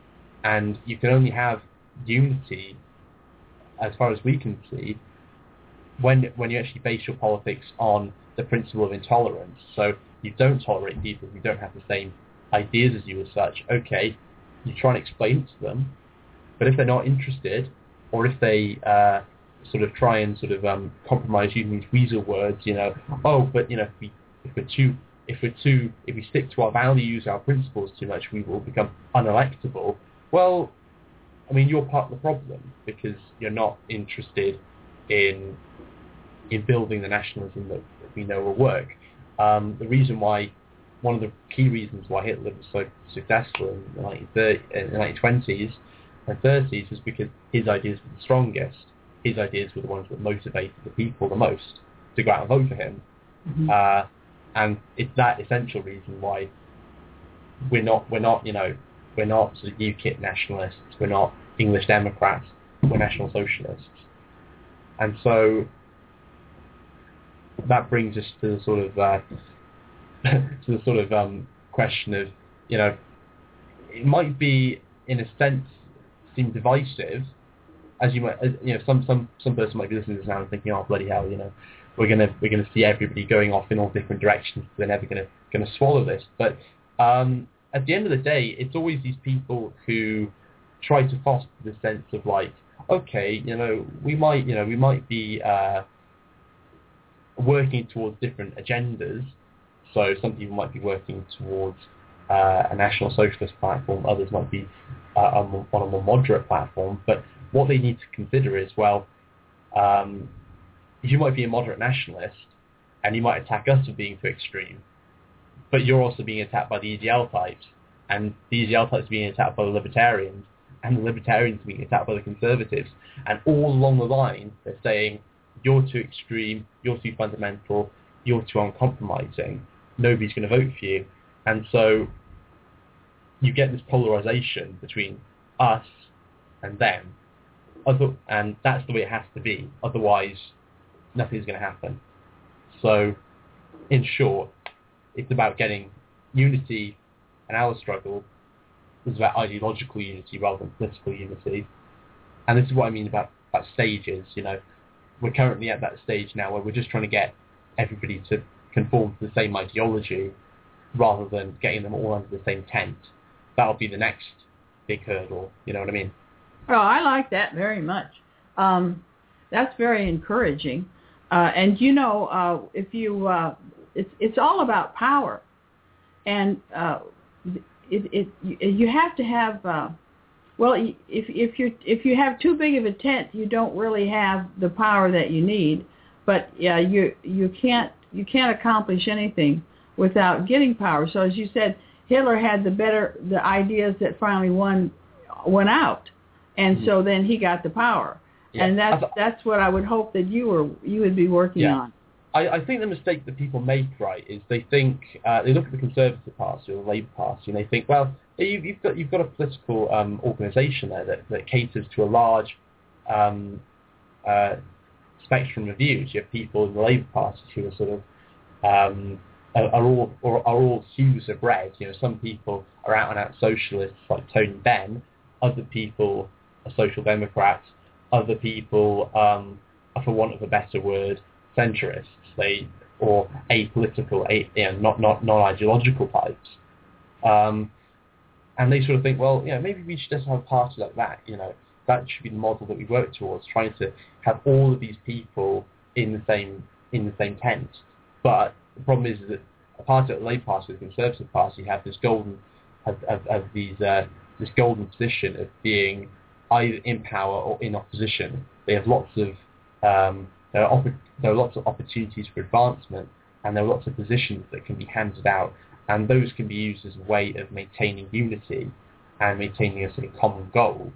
and you can only have unity, as far as we can see, when when you actually base your politics on the principle of intolerance. So you don't tolerate people who don't have the same ideas as you as such. Okay, you try and explain it to them, but if they're not interested, or if they uh, sort of try and sort of um, compromise using these weasel words, you know, oh, but you know, if we if we're too if we're too if we stick to our values, our principles too much, we will become unelectable. Well, I mean, you're part of the problem, because you're not interested in in building the nationalism that, that we know will work. Um, the reason why, one of the key reasons why Hitler was so successful in the nineteen thirties, in the nineteen twenties and thirties was because his ideas were the strongest. His ideas were the ones that motivated the people the most to go out and vote for him. Mm-hmm. Uh, and it's that essential reason why we're not, we're not, you know, we're not sort of U KIP nationalists, we're not English Democrats, we're National Socialists. And so that brings us to the sort of uh, to the sort of um, question of, you know, it might be, in a sense, seem divisive, as you might, as, you know, some some some person might be listening to this now and thinking, oh bloody hell, you know, we're gonna we're gonna see everybody going off in all different directions. They're never gonna gonna swallow this. But um, at the end of the day, it's always these people who try to foster the sense of like, okay, you know, we might, you know, we might be uh, working towards different agendas. So some people might be working towards uh, a National Socialist platform, others might be uh, on, on a more moderate platform. But what they need to consider is, well, um, you might be a moderate nationalist, and you might attack us for being too extreme, but you're also being attacked by the E D L types. and these Yale types are being attacked by the libertarians, and the libertarians are being attacked by the conservatives, and all along the line they're saying, you're too extreme, you're too fundamental, you're too uncompromising, nobody's going to vote for you. And so you get this polarization between us and them, Other, and that's the way it has to be, otherwise nothing's going to happen. So, in short, it's about getting unity, and our struggle is about ideological unity rather than political unity. And this is what I mean about, about stages, you know. We're currently at that stage now where we're just trying to get everybody to conform to the same ideology rather than getting them all under the same tent. That'll be the next big hurdle, you know what I mean? Oh, I like that very much. Um, that's very encouraging. Uh, and you know, uh, if you, uh, it's it's all about power, and uh, it, it you have to have. Uh, well, if if you if you have too big of a tent, you don't really have the power that you need. But yeah, you you can't you can't accomplish anything without getting power. So as you said, Hitler had the better the ideas that finally won went out. And so then he got the power, yeah. and that's that's what I would hope that you were you would be working yeah. on. I, I think the mistake that people make, right, is they think uh, they look at the Conservative Party or the Labour Party and they think, well, you, you've got you've got a political um, organisation there that, that caters to a large um, uh, spectrum of views. You have people in the Labour Party who are sort of um, are, are all or are all hues of red. You know, some people are out and out socialists like Tony Benn. Other people Social Democrats, other people, um, are, for want of a better word, centrists, they or apolitical, a, you know, not not non-ideological types, um, and they sort of think, well, you know, maybe we should just have a party like that. You know, that should be the model that we work towards, trying to have all of these people in the same in the same tent. But the problem is that a party like the Labour Party, the Conservative Party, have this golden, have, have, have these uh, this golden position of being either in power or in opposition. They have lots of um, there are opp- there are lots of opportunities for advancement, and there are lots of positions that can be handed out, and those can be used as a way of maintaining unity and maintaining a sort of common goal.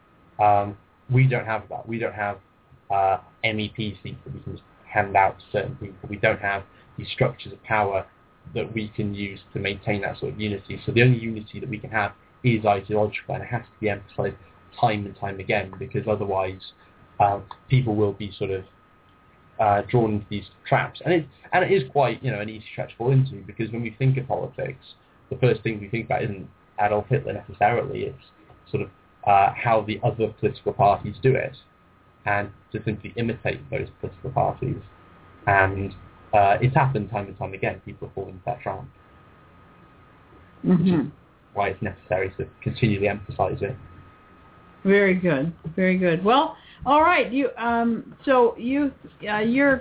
Um, we don't have that. We don't have uh, M E P seats that we can just hand out to certain people. We don't have these structures of power that we can use to maintain that sort of unity. So the only unity that we can have is ideological, and it has to be emphasized time and time again, because otherwise um, people will be sort of uh, drawn into these traps. And it, and it is quite, you know, an easy trap to fall into, because when we think of politics, the first thing we think about isn't Adolf Hitler necessarily, it's sort of uh, how the other political parties do it, and to simply imitate those political parties. And uh, it's happened time and time again, people fall into that trap. Mm-hmm. Which is why it's necessary to continually emphasize it. Very good, very good. Well, all right. You um. So you uh, you're.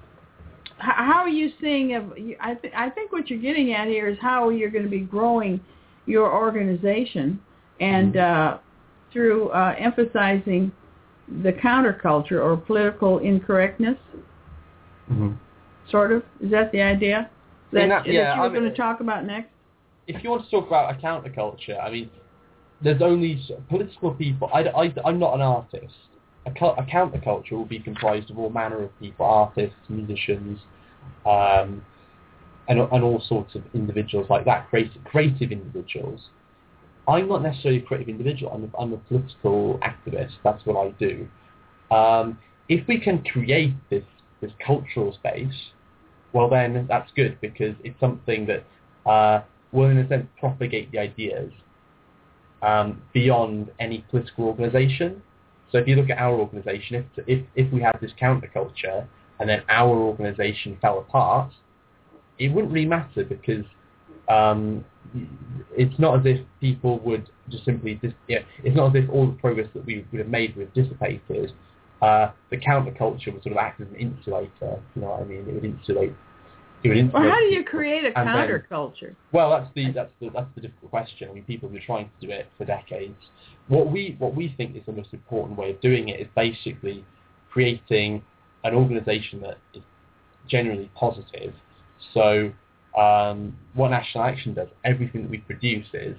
How are you seeing? I th- I think what you're getting at here is how you're going to be growing your organization, and uh, through uh, emphasizing the counterculture or political incorrectness. Mm-hmm. Sort of. Is that the idea that, that, yeah, that you were I mean, going to talk about next? If you want to talk about a counterculture, I mean, there's only political people. I, I, I'm not an artist. A, a counterculture will be comprised of all manner of people, artists, musicians, um, and, and all sorts of individuals like that, creative, creative individuals. I'm not necessarily a creative individual. I'm a, I'm a political activist. That's what I do. Um, if we can create this, this cultural space, well then that's good, because it's something that uh, will in a sense propagate the ideas um, beyond any political organisation. So if you look at our organisation, if, if if we had this counterculture and then our organisation fell apart, it wouldn't really matter, because um, it's not as if people would just simply, dis- yeah, it's not as if all the progress that we would have made would have dissipated. Uh, the counterculture would sort of act as an insulator, you know what I mean? It would insulate. It would insulate. Well, how do you create a counterculture? Then, well, that's the that's the that's the difficult question. I mean, people have been trying to do it for decades. What we what we think is the most important way of doing it is basically creating an organisation that is generally positive. So um, what National Action does, everything that we produce is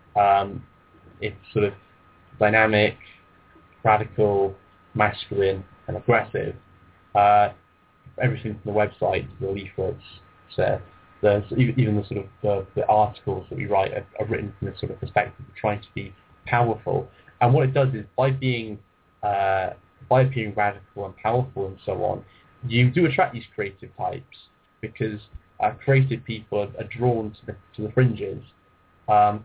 Um, it's sort of dynamic, radical, masculine, and aggressive. Uh, everything from the website, the leaflets, so there's even the sort of the, the articles that we write are, are written from the sort of perspective of trying to be powerful. And what it does is by being uh, by appearing radical and powerful and so on, you do attract these creative types because uh, creative people are, are drawn to the to the fringes. Um,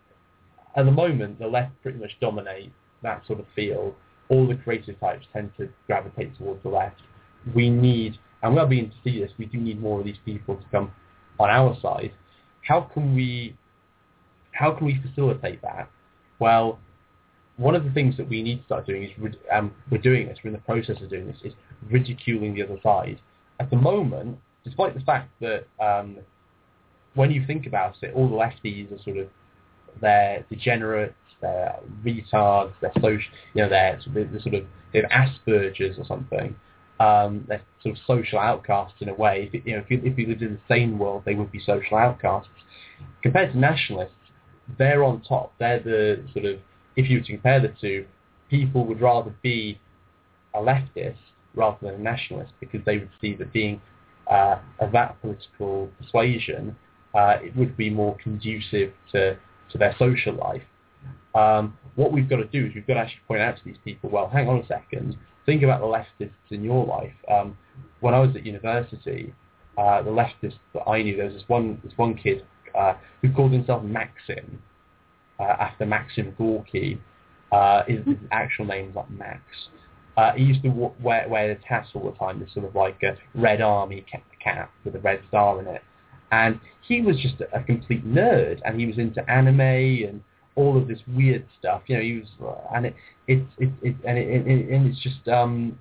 at the moment, the left pretty much dominate that sort of field. All the creative types tend to gravitate towards the left. We need, and we're beginning to see this, we do need more of these people to come on our side. How can we, how can we facilitate that? Well, one of the things that we need to start doing is, um, we're doing this, we're in the process of doing this, is ridiculing the other side. At the moment, despite the fact that um, when you think about it, all the lefties are sort of, they're degenerates, they're retards, they're social, you know, they're, they're sort of, they have Asperger's or something. Um, they're sort of social outcasts in a way. If, you know, if you, if you lived in the sane world, they would be social outcasts. Compared to nationalists, they're on top. They're the sort of, if you were to compare the two, people would rather be a leftist rather than a nationalist because they would see that being uh, of that political persuasion, uh, it would be more conducive to, to their social life. Um, what we've got to do is we've got to actually point out to these people, well, hang on a second, think about the leftists in your life. Um, when I was at university, uh, the leftists that I knew, there was this one, this one kid uh, who called himself Maxim, uh, after Maxim Gorky. Uh, his, his actual name is like Max. Uh, he used to w- wear, wear this hat all the time, this sort of like a red army cap with a red star in it. And he was just a, a complete nerd, and he was into anime and all of this weird stuff, you know. He was, uh, and it, it, it, it and it, it, and it's just, um,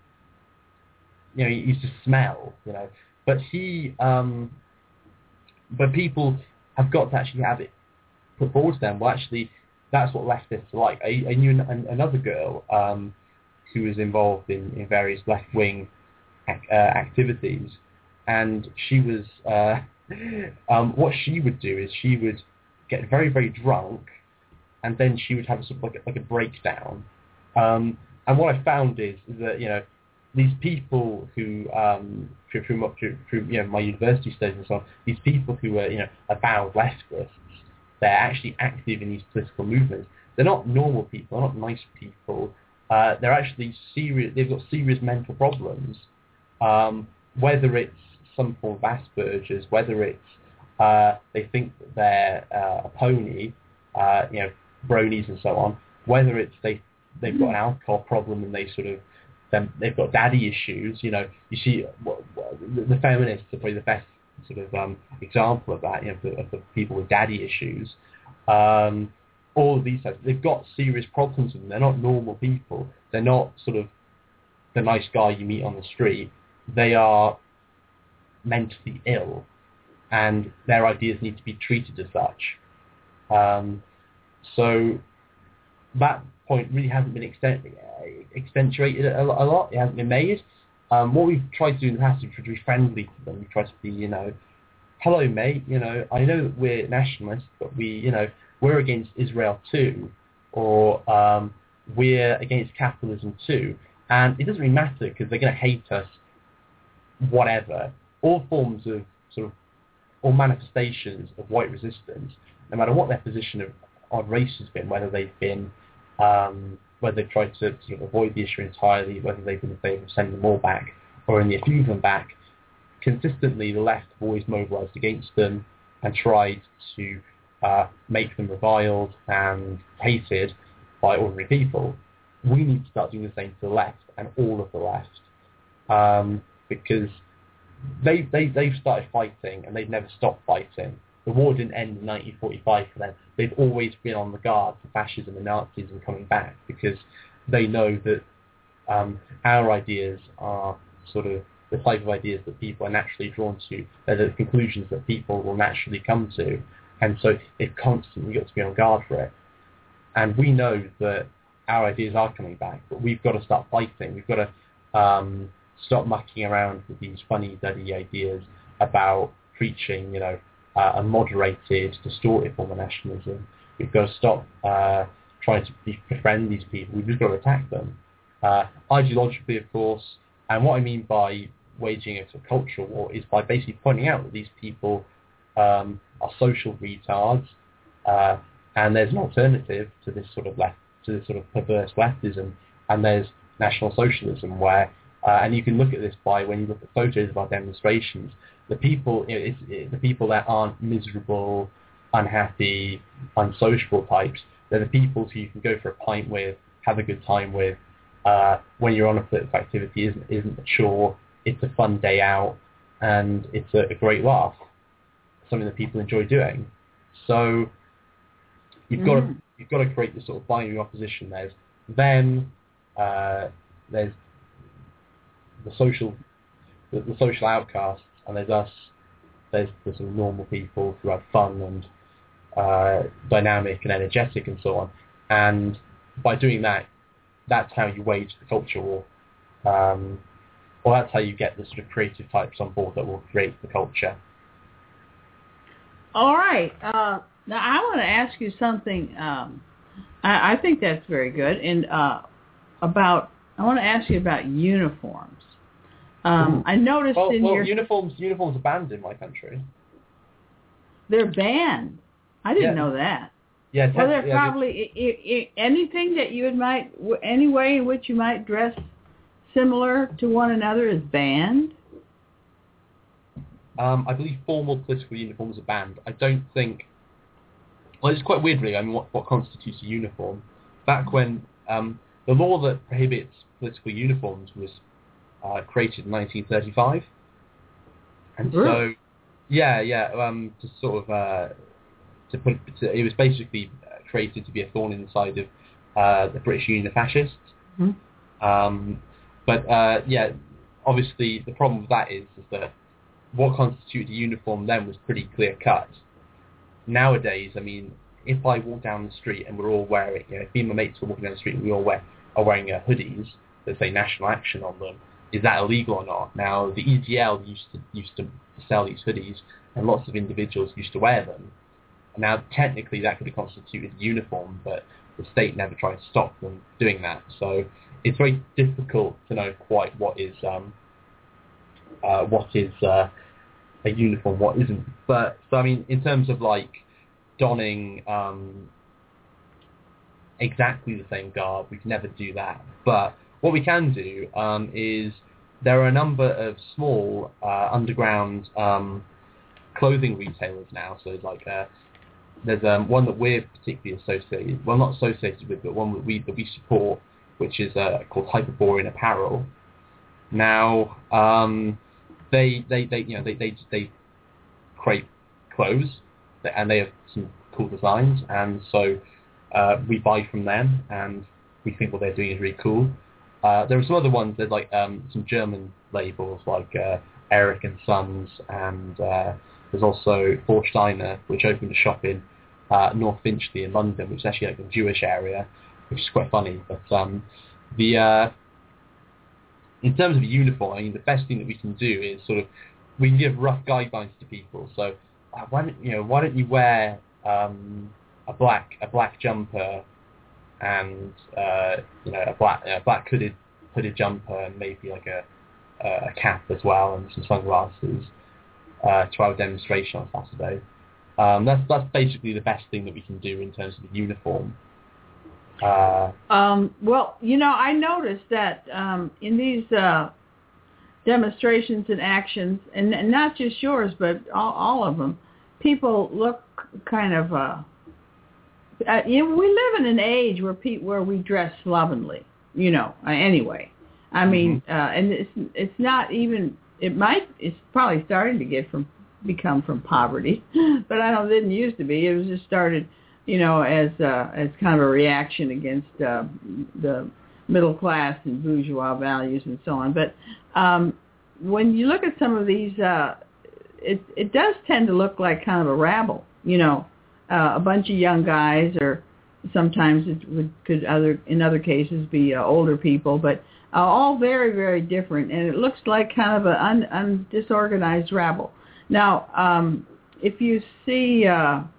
you know, he used to smell, you know. But he, um, but people have got to actually have it put forward to them. Well, actually, that's what leftists are like. I, I knew an, another girl um, who was involved in, in various left-wing ac- uh, activities, and she was, uh, um, what she would do is she would get very, very drunk, and then she would have a sort of like a, like a breakdown. Um, and what I found is, is that, you know, these people who, um, through, through, through, through you know, my university studies and so on, these people who are, you know, avowed leftists, they're actually active in these political movements. They're not normal people, they're not nice people. Uh, they're actually serious, they've got serious mental problems. Um, whether it's some form of Asperger's, whether it's uh, they think that they're uh, a pony, uh, you know, bronies and so on, whether it's they, they've got an alcohol problem and they sort of, them, they've got daddy issues, you know, you see what, what, the, the feminists are probably the best sort of um, example of that, you know, the, of the people with daddy issues. Um, all of these types, they've got serious problems with them. They're not normal people. They're not sort of the nice guy you meet on the street. They are mentally ill, and their ideas need to be treated as such. Um, so that point really hasn't been extent, accentuated a, a lot. It hasn't been made. Um, what we've tried to do in the past is to be friendly to them. We've tried to be, you know, hello, mate, you know, I know that we're nationalists, but we, you know, we're against Israel too, or um, we're against capitalism too. And it doesn't really matter because they're going to hate us, whatever. All forms of sort of, all manifestations of white resistance, no matter what their position of, on race has been, whether they've been, um, whether they've tried to sort of avoid the issue entirely, whether they've been in favour of sending them all back, or in the few of them back, consistently the left have always mobilised against them and tried to uh, make them reviled and hated by ordinary people. We need to start doing the same to the left and all of the left, um, because they, they, they've started fighting and they've never stopped fighting. The war didn't end in nineteen forty-five for them. They've always been on the guard for fascism and Nazism coming back because they know that um, our ideas are sort of the type of ideas that people are naturally drawn to. They're the conclusions that people will naturally come to. And so they've constantly got to be on guard for it. And we know that our ideas are coming back, but we've got to start fighting. We've got to um, stop mucking around with these funny, dirty ideas about preaching, you know, uh, a moderated, distorted form of nationalism. We've got to stop uh, trying to be, befriend these people. We've just got to attack them. Uh, ideologically, of course, and what I mean by waging a sort of cultural war is by basically pointing out that these people um, are social retards, uh, and there's an alternative to this sort of left, to this sort of perverse leftism, and there's National Socialism, where, uh, and you can look at this by when you look at photos of our demonstrations, the people, you know, it's, it, the people that aren't miserable, unhappy, unsociable types, they're the people who you can go for a pint with, have a good time with. Uh, when you're on a political activity, isn't isn't a chore. It's a fun day out, and it's a, a great laugh. Something that people enjoy doing. So you've mm. got to you've got to create this sort of binary opposition. There's them, uh, there's the social the, the social outcasts, and there's us. There's the sort of normal people who have fun and uh, dynamic and energetic and so on. And by doing that, that's how you wage the culture war. Um, or that's how you get the sort of creative types on board that will create the culture. All right. Uh, now, I want to ask you something. Um, I, I think that's very good. And uh, about, I want to ask you about uniforms. Um, I noticed well, in well, your... uniforms, uniforms are banned in my country. They're banned? I didn't yeah. know that. Yeah, well, they're yeah, probably I, I, anything that you would might any way in which you might dress similar to one another is banned. Um, I believe formal political uniforms are banned. I don't think. Well, it's quite weird, really. I mean, what, what constitutes a uniform? Back when um, the law that prohibits political uniforms was uh, created in nineteen thirty-five, and really? so yeah, yeah, um, to sort of. Uh, To put, to, it was basically created to be a thorn in the side of uh, the British Union of Fascists. Mm-hmm. Um, but uh, yeah, obviously the problem with that is, is that what constituted a uniform then was pretty clear cut. Nowadays, I mean, if I walk down the street and we're all wearing, you know, if me and my mates are walking down the street and we all wear, are wearing uh, hoodies that say National Action on them, is that illegal or not? Now, the E D L used to used to sell these hoodies, and lots of individuals used to wear them. Now, technically, that could have constituted a uniform, but the state never tried to stop them doing that. So it's very difficult to know quite what is um, uh, what is uh, a uniform, what isn't. But so I mean, in terms of like donning um, exactly the same garb, we can never do that. But what we can do um, is there are a number of small uh, underground um, clothing retailers now. So it's like a There's um, one that we're particularly associated, well, not associated with, but one that we that we support, which is uh, called Hyperborean Apparel. Now, um, they they they you know they they they create clothes, and they have some cool designs, and so uh, we buy from them, and we think what they're doing is really cool. Uh, there are some other ones. There's like um, some German labels like uh, Eric and Sons, and uh, there's also Vorsteiner, which opened a shop in uh, North Finchley in London, which is actually like a Jewish area, which is quite funny. But um, the uh, in terms of a uniform, I mean, the best thing that we can do is sort of we can give rough guidelines to people. So uh, why don't you know why don't you wear um, a black a black jumper and uh, you know a black a black hooded hooded jumper and maybe like a a cap as well and some sunglasses. Uh, to our demonstration on Saturday. Um, that's that's basically the best thing that we can do in terms of the uniform. Uh, um, well, you know, I noticed that um, in these uh, demonstrations and actions, and, and not just yours, but all, all of them, people look kind of. Uh, uh, you know, we live in an age where pe- where we dress slovenly. You know, uh, anyway. I mean, mm-hmm. uh, and it's it's not even. It might, it's probably starting to get from, become from poverty, but I don't, it didn't used to be. It was just started, you know, as uh, as kind of a reaction against uh, the middle class and bourgeois values and so on. But um, when you look at some of these, uh, it it does tend to look like kind of a rabble, you know, uh, a bunch of young guys, or sometimes it would, could other in other cases be uh, older people, but Uh, all very, very different, and it looks like kind of an un, un, disorganized rabble. Now, um, if you see uh,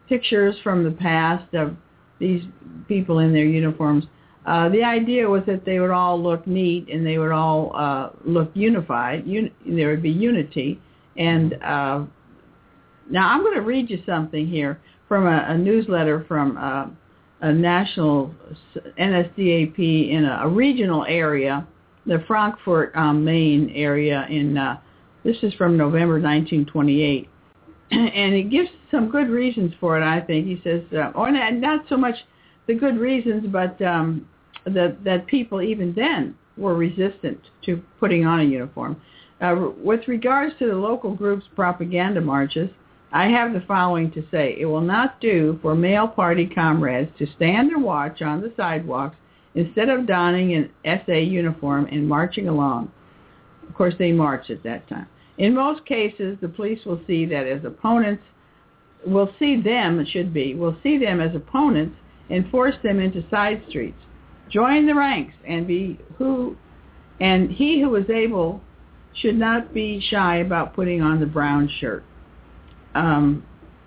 pictures from the past of these people in their uniforms. Uh, the idea was that they would all look neat and they would all uh, look unified. Un- there would be unity. And uh, now I'm going to read you something here from a, a newsletter from uh, a national N S D A P in a, a regional area, the Frankfurt, um, Maine area. In uh, this is from November nineteen twenty-eight. And he gives some good reasons for it, I think. He says, uh, or not so much the good reasons, but um, that that people even then were resistant to putting on a uniform. Uh, with regards to the local group's propaganda marches, I have the following to say. It will not do for male party comrades to stand or watch on the sidewalks instead of donning an S A uniform and marching along. Of course, they marched at that time. In most cases, the police will see that as opponents, will see them, it should be, will see them as opponents and force them into side streets. Join the ranks and be who, and he who is able should not be shy about putting on the brown shirt. Um,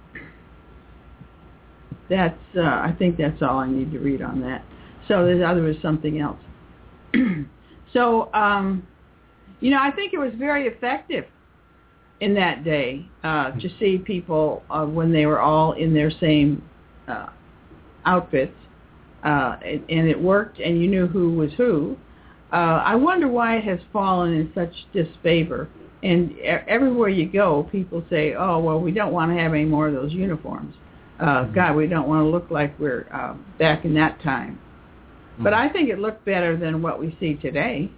that's, uh, I think that's all I need to read on that. So there's other was something else. so, um, you know, I think it was very effective in that day uh, to see people uh, when they were all in their same uh, outfits, uh, and, and it worked, and you knew who was who. Uh, I wonder why it has fallen in such disfavor. And e- everywhere you go, people say, oh, well, we don't want to have any more of those uniforms. Uh, God, we don't want to look like we're uh, back in that time. Mm-hmm. But I think it looked better than what we see today.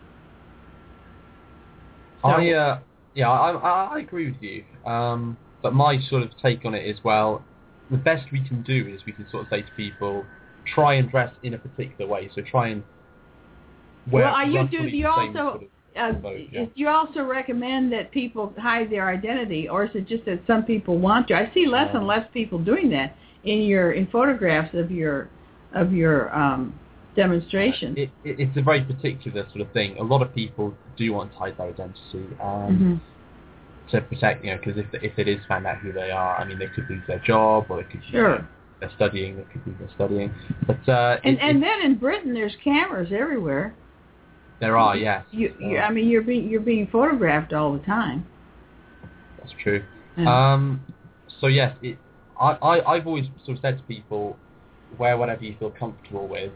So, I, uh, yeah, I, I, I agree with you. Um, but my sort of take on it is, well, the best we can do is we can sort of say to people, try and dress in a particular way. So try and wear well, are you do roughly you the also same sort of uh, clothes, yeah. do you also recommend that people hide their identity, or is it just that some people want to? I see less um, and less people doing that in your in photographs of your of your um, demonstration. Uh, it, it, it's a very particular sort of thing. A lot of people do want to hide their identity um, mm-hmm. to protect, you know, because if if it is found out who they are, I mean, they could lose their job, or they could sure. You know, they're studying, they could be they're studying. But uh, and it, and it, then in Britain, there's cameras everywhere. There are, yes. You, you, I mean, you're being you're being photographed all the time. That's true. Yeah. Um, so yes, it, I, I I've always sort of said to people, wear whatever you feel comfortable with,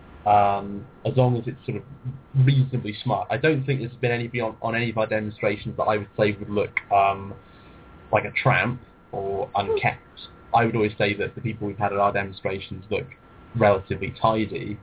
um, as long as it's sort of reasonably smart. I don't think there's been any on, on any of our demonstrations that I would say would look um, like a tramp or unkempt. I would always say that the people we've had at our demonstrations look relatively tidy.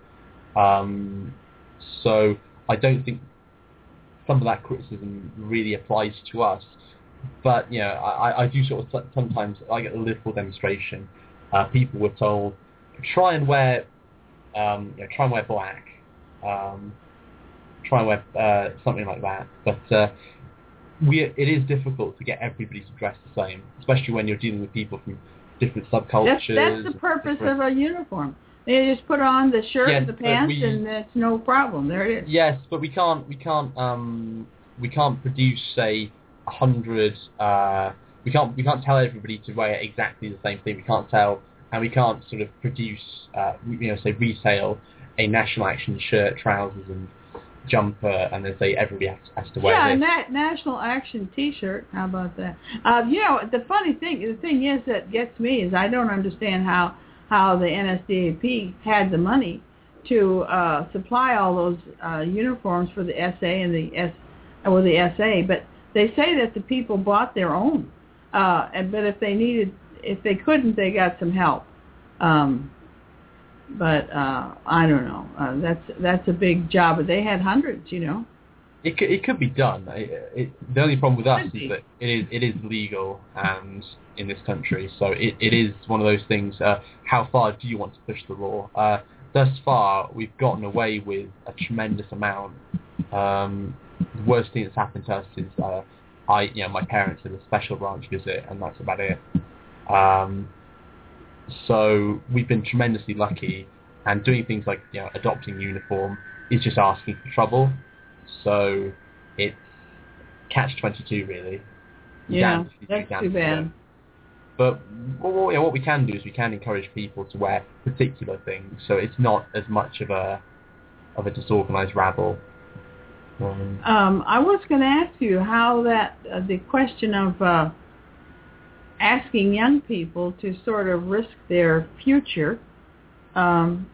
Um, so I don't think some of that criticism really applies to us. But, you know, I, I do sort of sometimes, like at the Liverpool demonstration, uh, people were told, try and wear, um, you know, try and wear black, um, try and wear uh, something like that. But uh, we, it is difficult to get everybody to dress the same, especially when you're dealing with people from different subcultures. That's, that's the purpose of a uniform. They just put on the shirt yes, and the pants, we, and that's no problem. There it is. Yes, but we can't, we can't, um, we can't produce, say, a hundred. Uh, we can't, we can't tell everybody to wear exactly the same thing. We can't tell, and we can't sort of produce, uh, you know, say retail a National Action shirt, trousers, and jumper, and then say everybody has, has to wear yeah, this. Yeah, na- National Action T-shirt. How about that? Uh, you know, the funny thing, the thing is that gets me is I don't understand how. how the N S D A P had the money to uh, supply all those uh, uniforms for the S A and the S, well, the S A, but they say that the people bought their own. Uh, and but if they needed, if they couldn't, they got some help. Um, but uh, I don't know. Uh, that's that's a big job. But they had hundreds, you know. It could, it could be done. It, it, the only problem with us is that it is it is legal and in this country, so it, it is one of those things. Uh, how far do you want to push the law? Uh, thus far, we've gotten away with a tremendous amount. Um, the worst thing that's happened to us is uh, I, you know, my parents did a special branch visit, and that's about it. Um, so we've been tremendously lucky, and doing things like, you know, adopting uniform is just asking for trouble. So it's catch twenty-two, really. Yeah, that's too bad. But well, you know, what we can do is we can encourage people to wear particular things, so it's not as much of a of a disorganized rabble. Um, um, I was going to ask you how that uh, the question of uh, asking young people to sort of risk their future um,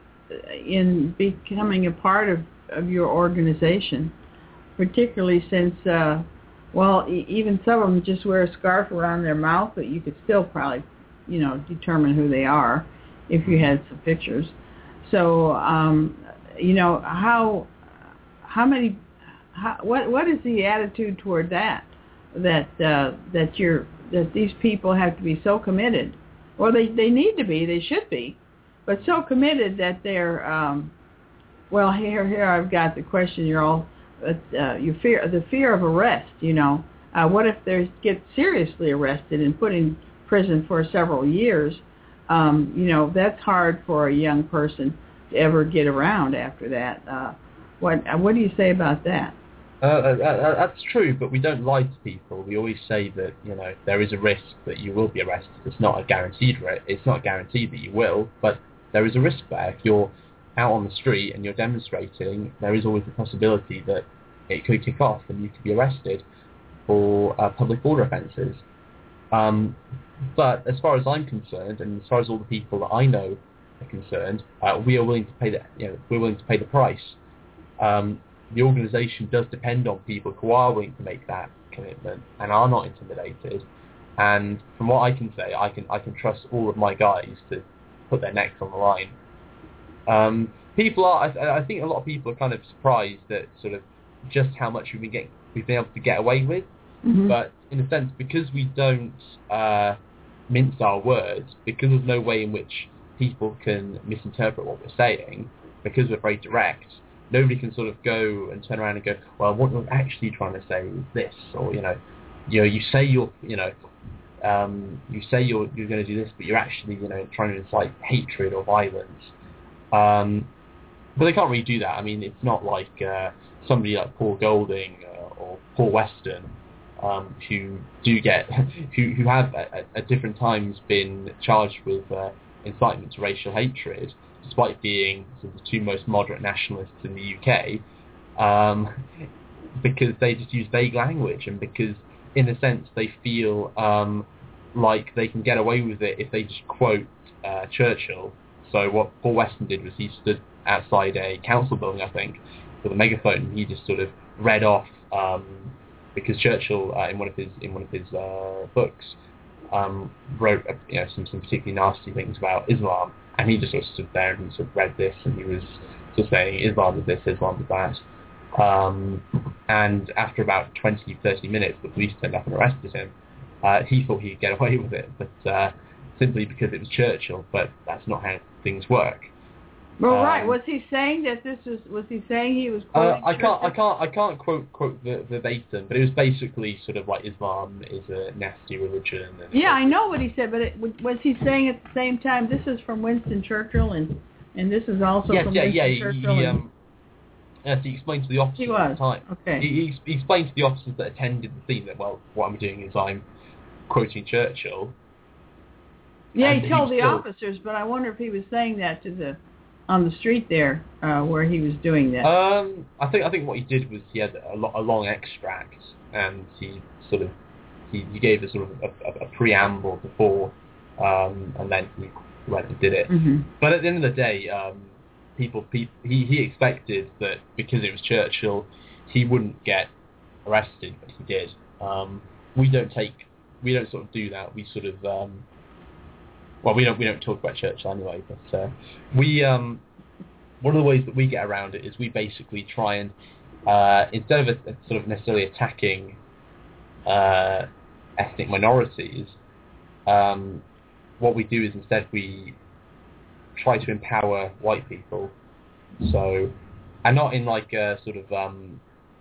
in becoming a part of, of your organization, particularly since, uh, well, e- even some of them just wear a scarf around their mouth, but you could still probably, you know, determine who they are if you had some pictures. So, um, you know, how how many, how, what what is the attitude toward that? That uh, that you're that these people have to be so committed, or they they need to be, they should be, but so committed that they're, um, well, here here I've got the question. You're all, uh, you fear the fear of arrest. You know, uh, what if they get seriously arrested and put in prison for several years? Um, you know, that's hard for a young person to ever get around after that. Uh, what what do you say about that? Uh, uh, that's true, but we don't lie to people. We always say that, you know, there is a risk that you will be arrested. It's not a guaranteed risk. It's not a guarantee that you will, but there is a risk there. If you're out on the street and you're demonstrating, there is always the possibility that it could kick off and you could be arrested for uh, public order offences. Um, but as far as I'm concerned, and as far as all the people that I know are concerned, uh, we are willing to pay the, you know, we're willing to pay the price. Um, the organisation does depend on people who are willing to make that commitment and are not intimidated. And from what I can say, I can I can trust all of my guys to put their necks on the line. Um, people are, I, I think a lot of people are kind of surprised at sort of just how much we've been getting, we've been able to get away with. Mm-hmm. But in a sense, because we don't uh, mince our words, because there's no way in which people can misinterpret what we're saying, because we're very direct, nobody can sort of go and turn around and go, well, what you're actually trying to say is this, or, you know, you know, you say you're, you know, um, you say you're you're going to do this, but you're actually, you know, trying to incite hatred or violence. Um, but they can't really do that. I mean, it's not like uh, somebody like Paul Golding uh, or Paul Weston, um, who do get, who who have at, at different times been charged with uh, incitement to racial hatred, despite being sort of the two most moderate nationalists in the U K, um, because they just use vague language and because, in a sense, they feel um, like they can get away with it if they just quote uh, Churchill. So what Paul Weston did was he stood outside a council building, I think, with a megaphone, and he just sort of read off, um, because Churchill, uh, in one of his in one of his uh, books, um, wrote uh, you know some, some particularly nasty things about Islam. And he just sort of stood there and he sort of read this and he was sort of saying, Islam is this, Islam is that. Um, and after about twenty, thirty minutes, the police turned up and arrested him. Uh, he thought he'd get away with it, but uh, simply because it was Churchill, but that's not how things work. Well, um, right. Was he saying that this was, was he saying he was quoting uh, I can't, Churchill? I can't, I can't quote, quote the verbatim, but it was basically sort of like Islam is a nasty religion. And yeah, I know what he said, but it, was he saying at the same time, this is from Winston Churchill, and and this is also yes, from yeah, Winston yeah, Churchill? He, um, yes, he explained to the officers he was. at the time. Okay. He, he explained to the officers that attended the scene that, well, what I'm doing is I'm quoting Churchill. Yeah, he told he the still, officers, but I wonder if he was saying that to the on the street there uh, where he was doing that. Um, I think I think what he did was he had a, lo- a long extract, and he sort of he, he gave a sort of a, a, a preamble before, um, and then he went and did it. Mm-hmm. But at the end of the day, um, people, people he he expected that because it was Churchill, he wouldn't get arrested, but he did. Um, we don't take we don't sort of do that. We sort of um, Well, we don't we don't talk about Churchill anyway, but uh, we um, one of the ways that we get around it is we basically try and uh, instead of a, a sort of necessarily attacking uh, ethnic minorities, um, what we do is instead we try to empower white people. So, and not in like a sort of um,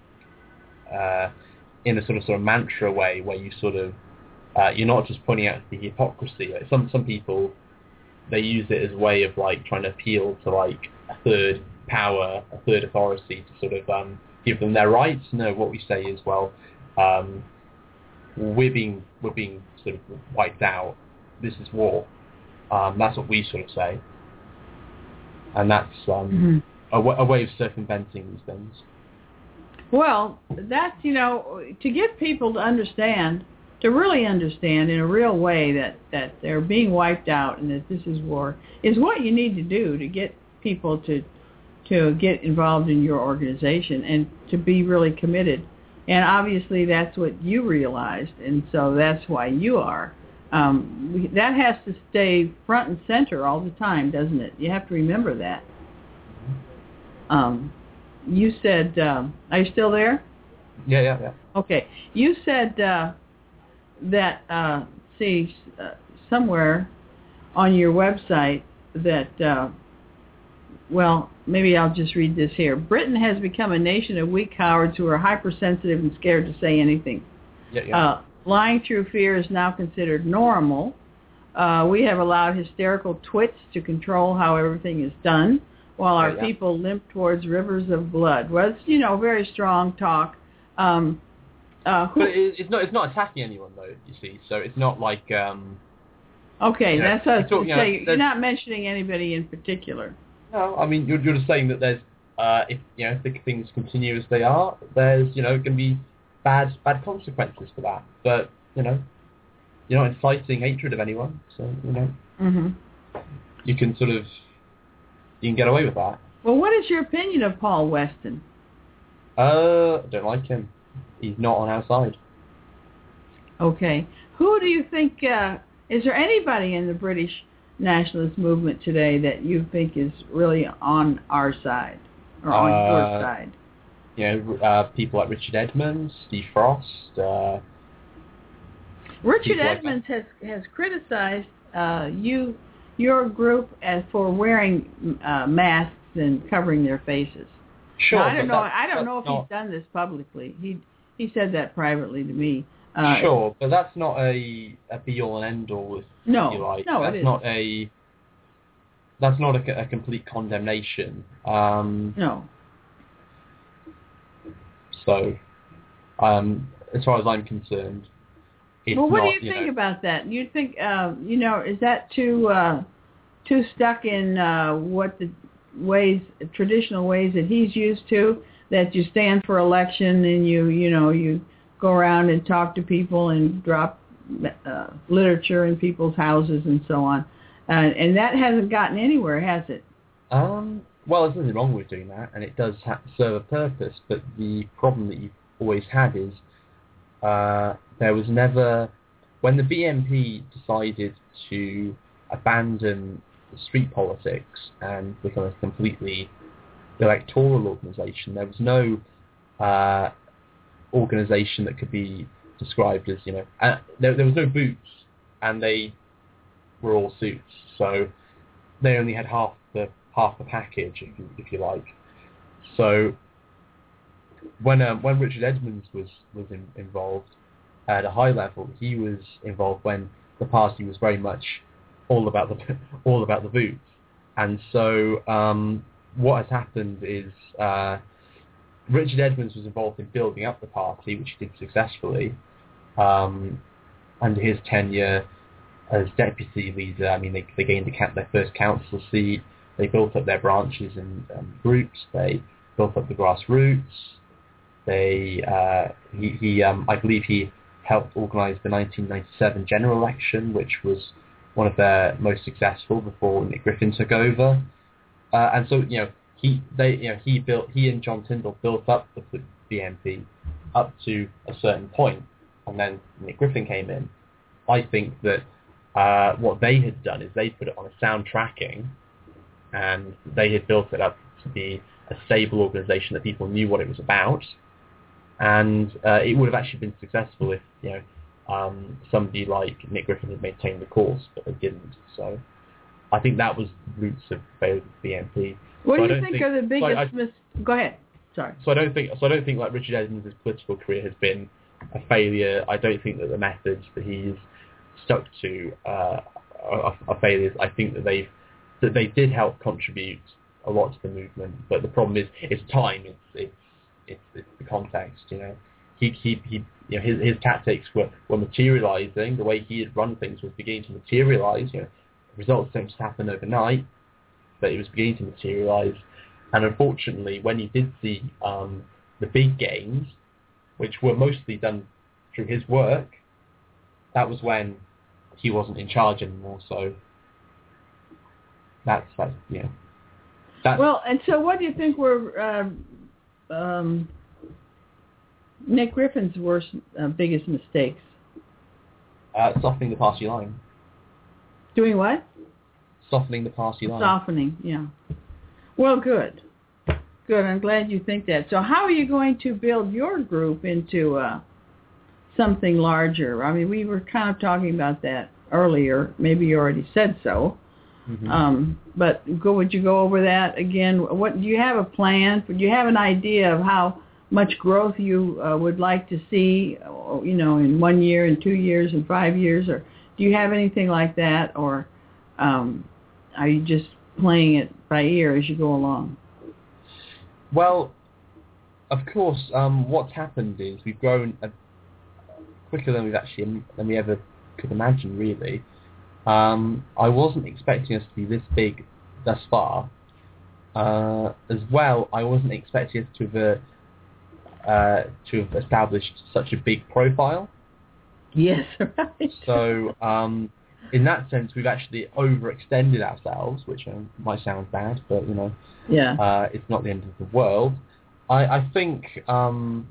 uh, in a sort of sort of mantra way where you sort of Uh, you're not just pointing out the hypocrisy. Like some some people, they use it as a way of like trying to appeal to like a third power, a third authority to sort of um, give them their rights. No, what we say is, well, um, we're being we're being sort of wiped out. This is war. Um, that's what we sort of say, and that's um, mm-hmm. a, w- a way of circumventing these things. Well, that's, you know, to get people to understand, to really understand in a real way that, that they're being wiped out and that this is war, is what you need to do to get people to to get involved in your organization and to be really committed. And obviously that's what you realized, and so that's why you are. Um, we, that has to stay front and center all the time, doesn't it? You have to remember that. Um, you said, um, are you still there? Yeah, yeah, yeah. Okay. You said uh, that, uh, see, uh, somewhere on your website that, uh, well, maybe I'll just read this here. Britain has become a nation of weak cowards who are hypersensitive and scared to say anything. Yeah, yeah. Uh, lying through fear is now considered normal. Uh, we have allowed hysterical twits to control how everything is done, while our yeah, yeah. people limp towards rivers of blood. Well, it's, you know, very strong talk. Um, uh, who, but it, it's not it's not attacking anyone, though, you see. So it's not like... Um, okay, you know, that's what I was going to say. Know, you're not mentioning anybody in particular. No, I mean, you're, you're just saying that there's, uh, if you know, if things continue as they are, there's, you know, going to be bad bad consequences for that. But, you know, you're not inciting hatred of anyone, so, you know, mm-hmm. you can sort of, you can get away with that. Well, what is your opinion of Paul Weston? Uh, I don't like him. He's not on our side. Okay. Who do you think, uh, is there anybody in the British nationalist movement today that you think is really on our side, or on uh, your side? You know, uh, people like Richard Edmonds, Steve Frost. Uh, Richard Edmonds like has has criticized uh, you, your group, as for wearing uh, masks and covering their faces. Sure, now, I don't know. That, I don't know if not, he's done this publicly. He he said that privately to me. Uh, sure, but that's not a, a be-all and end-all, if no, you like. No, that's it not a That's not a, a complete condemnation. Um, no. So, um, as far as I'm concerned, it's well, what not, do you, you think know, about that? You think, uh, you know, is that too uh, too stuck in uh, what the ways, traditional ways that he's used to? That you stand for election and you, you know, you go around and talk to people and drop uh, literature in people's houses and so on. Uh, and that hasn't gotten anywhere, has it? Um, well, there's nothing wrong with doing that, and it does ha- serve a purpose, but the problem that you've always had is uh, there was never... When the B N P decided to abandon street politics and become a completely electoral organisation, there was no uh, organisation that could be described as, you know... Uh, there, there was no boots, and they were all suits, so they only had half the half the package, if you, if you like. So when um, when Richard Edmonds was was in, involved at a high level, he was involved when the party was very much all about the all about the boots. And so um, what has happened is uh, Richard Edmonds was involved in building up the party, which he did successfully um, under his tenure as deputy leader. I mean, they, they gained the, their first council seat. They built up their branches and um, groups. They built up the grassroots. They, uh, he, he um, I believe he helped organise the nineteen ninety-seven general election, which was one of their most successful before Nick Griffin took over. Uh, and so, you know, he, they, you know, he built, he and John Tyndall built up the B N P up to a certain point, and then Nick Griffin came in. I think that Uh, what they had done is they put it on a sound tracking, and they had built it up to be a stable organisation that people knew what it was about, and uh, it would have actually been successful if, you know, um, somebody like Nick Griffin had maintained the course, but they didn't. So I think that was the roots of the B N P. What so do you think, think are the biggest? So I, mis- Go ahead. Sorry. So I don't think. So I don't think like Richard Edmonds' political career has been a failure. I don't think that the methods that he's stuck to uh, are, are failures. I think that they that they did help contribute a lot to the movement, but the problem is it's time, it's it's it's, it's the context. You know, he he, he you know his his tactics were, were materializing. The way he had run things was beginning to materialize. You know, results don't just happen overnight, but it was beginning to materialize. And unfortunately, when he did see um, the big gains, which were mostly done through his work, that was when he wasn't in charge anymore. So that's that's you know. That's, well, and so what do you think were uh, um, Nick Griffin's worst, uh, biggest mistakes? Uh, softening the party line. Doing what? Softening the party line. Softening, yeah. Well, good. Good. I'm glad you think that. So how are you going to build your group into uh, something larger? I mean, we were kind of talking about that earlier. Maybe you already said so. Mm-hmm. Um, but go, would you go over that again? What do you have a plan? Do you have an idea of how much growth you uh, would like to see, you know, in one year, in two years, in five years? Or do you have anything like that? Or um, are you just playing it by ear as you go along? Well, of course, um, what's happened is we've grown a, quicker than we've actually than we ever could imagine, really. Um, I wasn't expecting us to be this big thus far. Uh, as well, I wasn't expecting us to have, uh, to have established such a big profile. Yes, right. So, um, in that sense, we've actually overextended ourselves, which uh, might sound bad, but, you know, yeah. uh, it's not the end of the world. I, I think, um,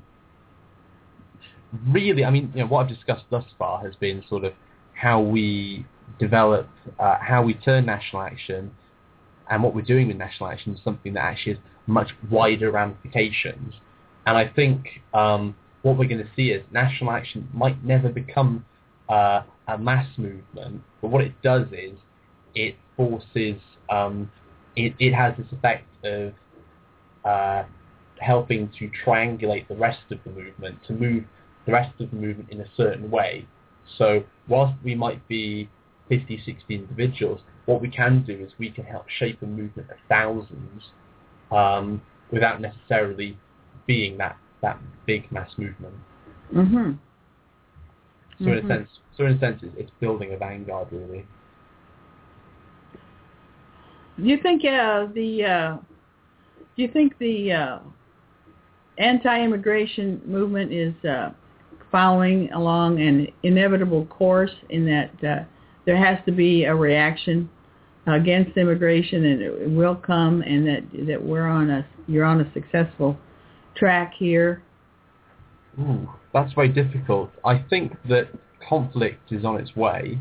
really, I mean, you know, what I've discussed thus far has been sort of how we develop, uh, how we turn National Action and what we're doing with National Action is something that actually has much wider ramifications. And I think um, what we're going to see is National Action might never become uh, a mass movement, but what it does is it forces, um, it, it has this effect of uh, helping to triangulate the rest of the movement, to move the rest of the movement in a certain way. So whilst we might be fifty, sixty individuals, what we can do is we can help shape a movement of thousands um, without necessarily being that, that big mass movement. Mm-hmm. So mm-hmm. in a sense, so in a sense, it's, it's building a vanguard, really. Do you think uh, the uh, do you think the uh, anti-immigration movement is uh, following along an inevitable course in that uh, there has to be a reaction against immigration, and it will come, and that that we're on a you're on a successful track here? Ooh, that's very difficult. I think that conflict is on its way,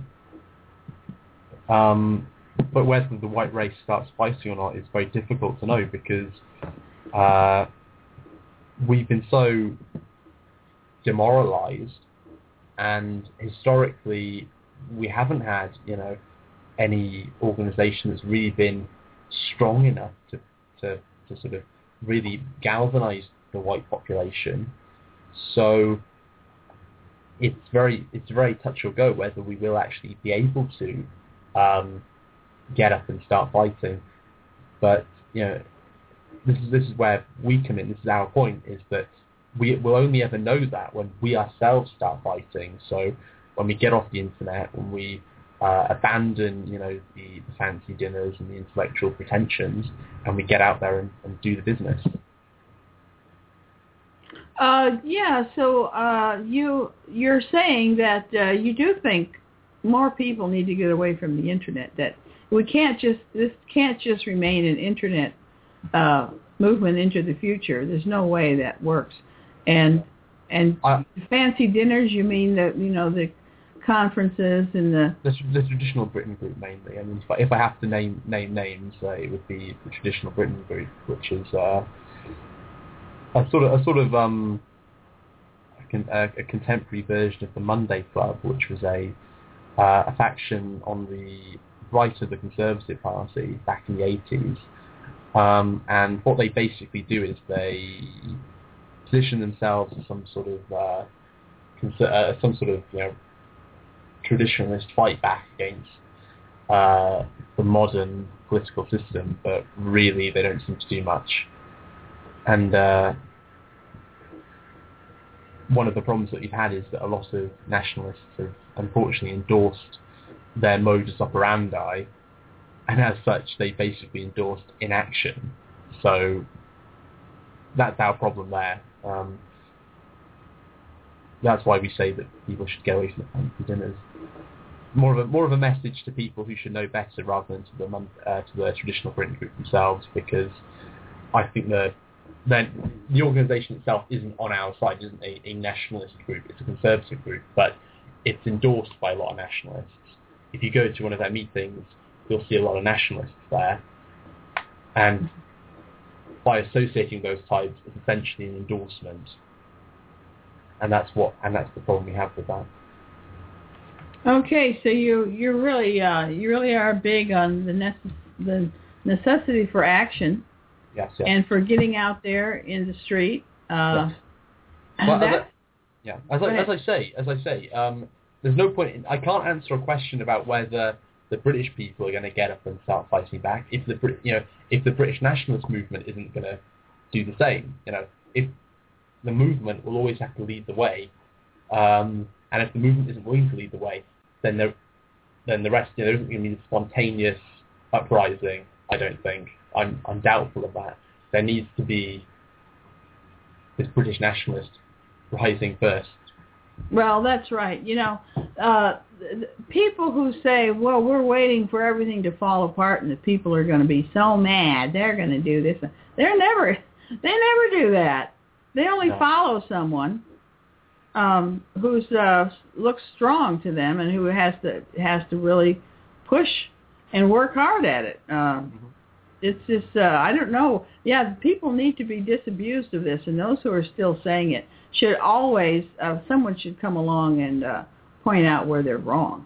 um, but whether the white race starts fighting or not is very difficult to know, because uh, we've been so demoralized, and historically we haven't had, you know, any organization that's really been strong enough to, to, to sort of really galvanize the white population. So it's very it's very touch or go whether we will actually be able to um, get up and start fighting. But you know, this is this is where we come in. This is our point: is that we will only ever know that when we ourselves start fighting. So when we get off the internet, when we uh, abandon, you know, the, the fancy dinners and the intellectual pretensions, and we get out there and, and do the business. Uh, yeah, so uh, you, you're saying that uh, you do think more people need to get away from the internet, that we can't just, this can't just remain an internet uh, movement into the future. There's no way that works. And and uh, fancy dinners, you mean the, you know, the conferences and the... The, the traditional Britain group mainly. I mean, if I, if I have to name name names, uh, it would be the traditional Britain group, which is... Uh, A sort of a sort of um, a, con- a, a contemporary version of the Monday Club, which was a uh, a faction on the right of the Conservative Party back in the eighties, um, and what they basically do is they position themselves as some sort of uh, conser- uh, some sort of you know traditionalist fight back against uh, the modern political system, but really they don't seem to do much. And uh, one of the problems that we've had is that a lot of nationalists have unfortunately endorsed their modus operandi, and as such they basically endorsed inaction. So that's our problem there. Um, that's why we say that people should get away from the fancy dinners. More of a more of a message to people who should know better rather than to the uh, to the traditional Britain group themselves, because I think the then the organisation itself isn't on our side, isn't a, a nationalist group. It's a conservative group, but it's endorsed by a lot of nationalists. If you go to one of their meetings, you'll see a lot of nationalists there, and by associating those types, it's essentially an endorsement, and that's what and that's the problem we have with that. Okay, so you you really uh, you really are big on the necess- the necessity for action, yes, yes. and for getting out there in the street. Uh, yes. Well, that, as I, yeah, as I, as I say, as I say, um, there's no point. In, I can't answer a question about whether the British people are going to get up and start fighting back if the Brit, you know, if the British nationalist movement isn't going to do the same. You know, if the movement will always have to lead the way. Um, And if the movement isn't willing to lead the way, then there, then the rest, you know, there isn't going to be a spontaneous uprising. I don't think. I'm, I'm doubtful of that. There needs to be this British nationalist rising first. Well, that's right. You know, uh, people who say, "Well, we're waiting for everything to fall apart, and the people are going to be so mad, they're going to do this," they're never, they never do that. They only No. follow someone Um, who's uh, looks strong to them and who has to has to really push and work hard at it. Um, mm-hmm. It's just uh, I don't know. Yeah, people need to be disabused of this, and those who are still saying it should always uh, someone should come along and uh, point out where they're wrong.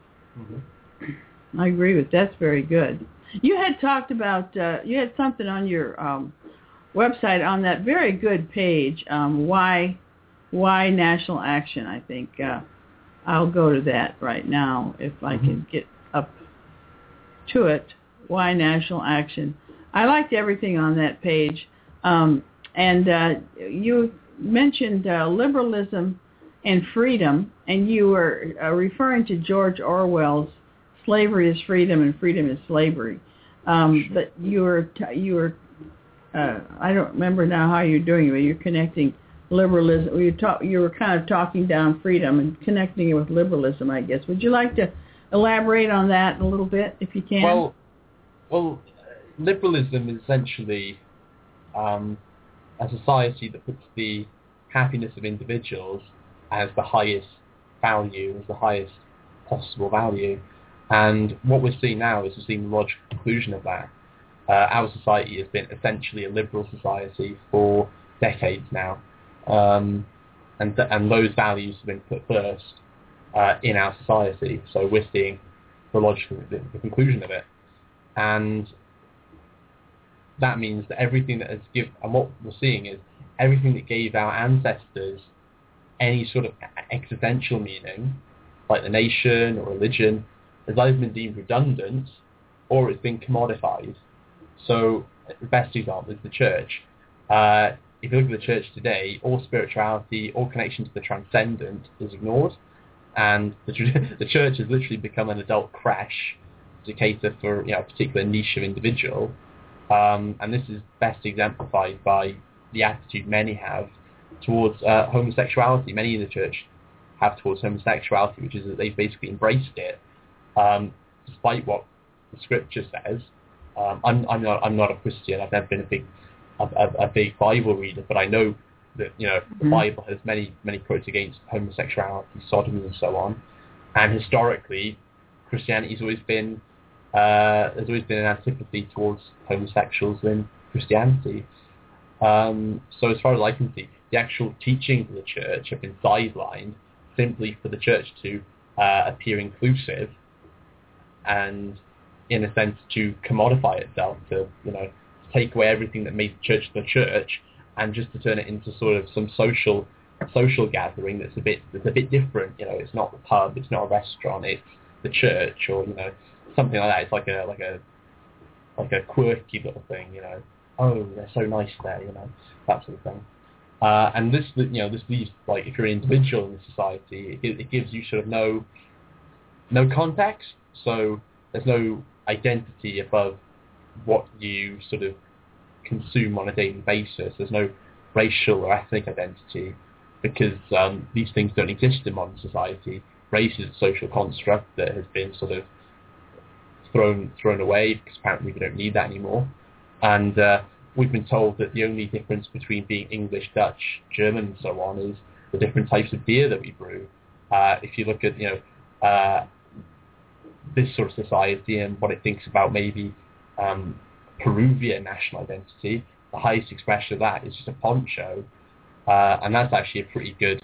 Mm-hmm. I agree with that's very good. You had talked about uh, you had something on your um, website on that very good page. Um, why. Why National Action, I think. Uh, I'll go to that right now if I mm-hmm. can get up to it. Why National Action. I liked everything on that page. Um, and uh, you mentioned uh, liberalism and freedom, and you were uh, referring to George Orwell's Slavery is Freedom and Freedom is Slavery. Um, but you were, t- you were uh, I don't remember now how you're doing it, but you're connecting liberalism. You talk. You were kind of talking down freedom and connecting it with liberalism, I guess. Would you like to elaborate on that a little bit, if you can? Well, well, liberalism is essentially um, a society that puts the happiness of individuals as the highest value, as the highest possible value. And what we're seeing now is we're seeing the logical conclusion of that. Uh, our society has been essentially a liberal society for decades now. Um, and th- and those values have been put first uh, in our society. So we're seeing the logical the, the conclusion of it, and that means that everything that has given, and what we're seeing is everything that gave our ancestors any sort of existential meaning, like the nation or religion, has either been deemed redundant or it's been commodified. So the best example is the church. Uh, If you look at the church today, all spirituality, all connection to the transcendent is ignored, and the, the church has literally become an adult crash to cater for, you know, a particular niche of individual. Um, and this is best exemplified by the attitude many have towards uh, homosexuality. Many in the church have towards homosexuality, which is that they've basically embraced it, um, despite what the scripture says. Um, I'm, I'm not I'm not a Christian. I've never been a big A, a, a big Bible reader, but I know that, you know, the mm-hmm. Bible has many many quotes against homosexuality, sodomy, and so on. And historically, Christianity has always been uh, there's always been an antipathy towards homosexuals in Christianity. Um, so as far as I can see, the actual teachings of the church have been sidelined simply for the church to uh, appear inclusive and, in a sense, to commodify itself, to, you know, take away everything that made the church the church, and just to turn it into sort of some social social gathering that's a bit that's a bit different. You know, it's not the pub, it's not a restaurant, it's the church, or, you know, something like that. It's like a like a like a quirky little thing. You know, oh, they're so nice there. You know, that sort of thing. Uh, and this, you know, this leaves, like, if you're an individual in the society, it, it gives you sort of no, no context. So there's no identity above what you sort of consume on a daily basis. There's no racial or ethnic identity because um, these things don't exist in modern society. Race is a social construct that has been sort of thrown thrown away because apparently we don't need that anymore. And uh, we've been told that the only difference between being English, Dutch, German, and so on is the different types of beer that we brew. Uh, if you look at, you know, uh, this sort of society and what it thinks about maybe um, Peruvian national identity, the highest expression of that is just a poncho. Uh, and that's actually a pretty good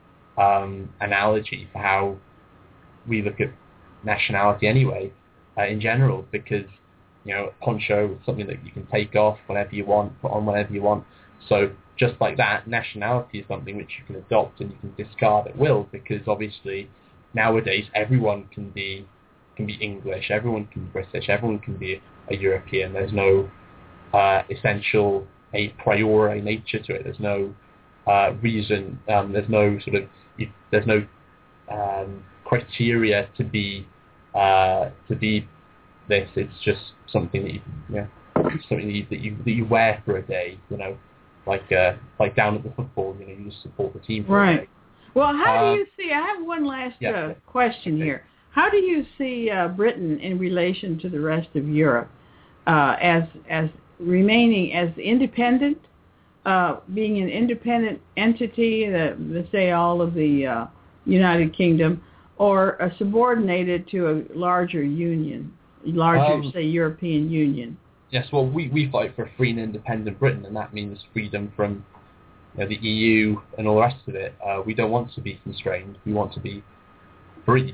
um, analogy for how we look at nationality anyway, uh, in general, because, you know, a poncho is something that you can take off whenever you want, put on whenever you want. So just like that, nationality is something which you can adopt and you can discard at will, because obviously nowadays everyone can be can be English, everyone can be British, everyone can be a European. There's no uh, essential a priori nature to it. There's no uh, reason. Um, there's no sort of. There's no um, criteria to be uh, to be this. It's just something that you, you know, something that you, that you that you wear for a day. You know, like uh, like down at the football. You know, you just support the team for right. a day. Well, how Uh, do you see? I have one last yeah, uh, yeah. question Okay. here. How do you see uh, Britain in relation to the rest of Europe uh, as as remaining as independent, uh, being an independent entity, that let's say all of the uh, United Kingdom, or uh, subordinated to a larger union, larger, Um, say, European Union? Yes, well, we, we fight for a free and independent Britain, and that means freedom from, you know, the E U and all the rest of it. Uh, we don't want to be constrained. We want to be free.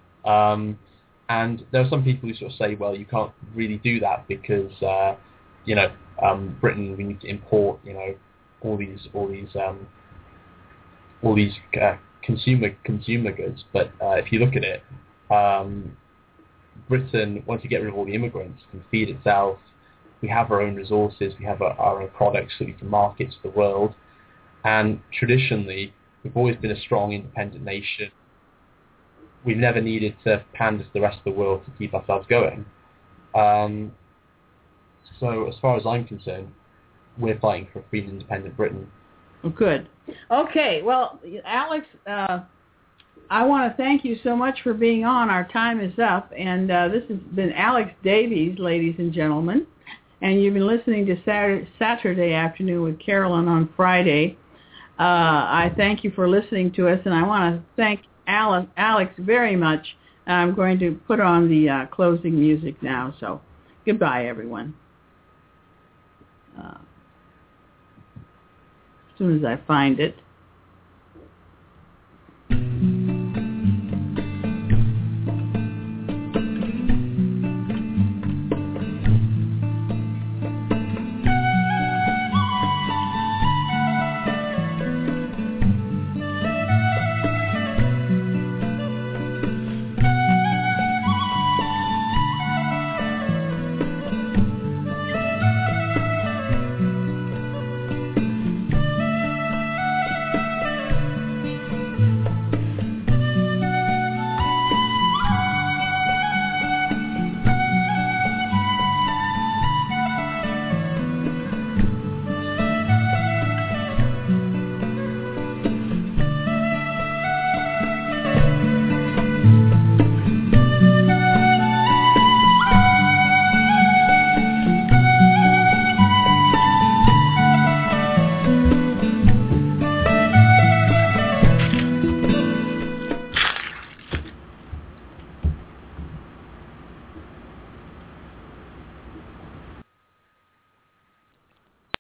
Um, and there are some people who sort of say, well, you can't really do that because, uh, you know, um, Britain, we need to import, you know, all these all these um, all these uh, consumer consumer goods. But uh, if you look at it, um, Britain, once you get rid of all the immigrants, can feed itself. We have our own resources. We have our, our own products that we can market to the world. And traditionally, we've always been a strong, independent nation. We've never needed to pander to the rest of the world to keep ourselves going. Um, so as far as I'm concerned, we're fighting for a free and independent Britain. Good. Okay. Well, Alex, uh, I want to thank you so much for being on. Our time is up, and uh, this has been Alex Davies, ladies and gentlemen. And you've been listening to Saturday, Saturday Afternoon with Carolyn on Friday. Uh, I thank you for listening to us, and I want to thank Alex, Alex very much. I'm going to put on the uh, closing music now, so goodbye, everyone. Uh, as soon as I find it.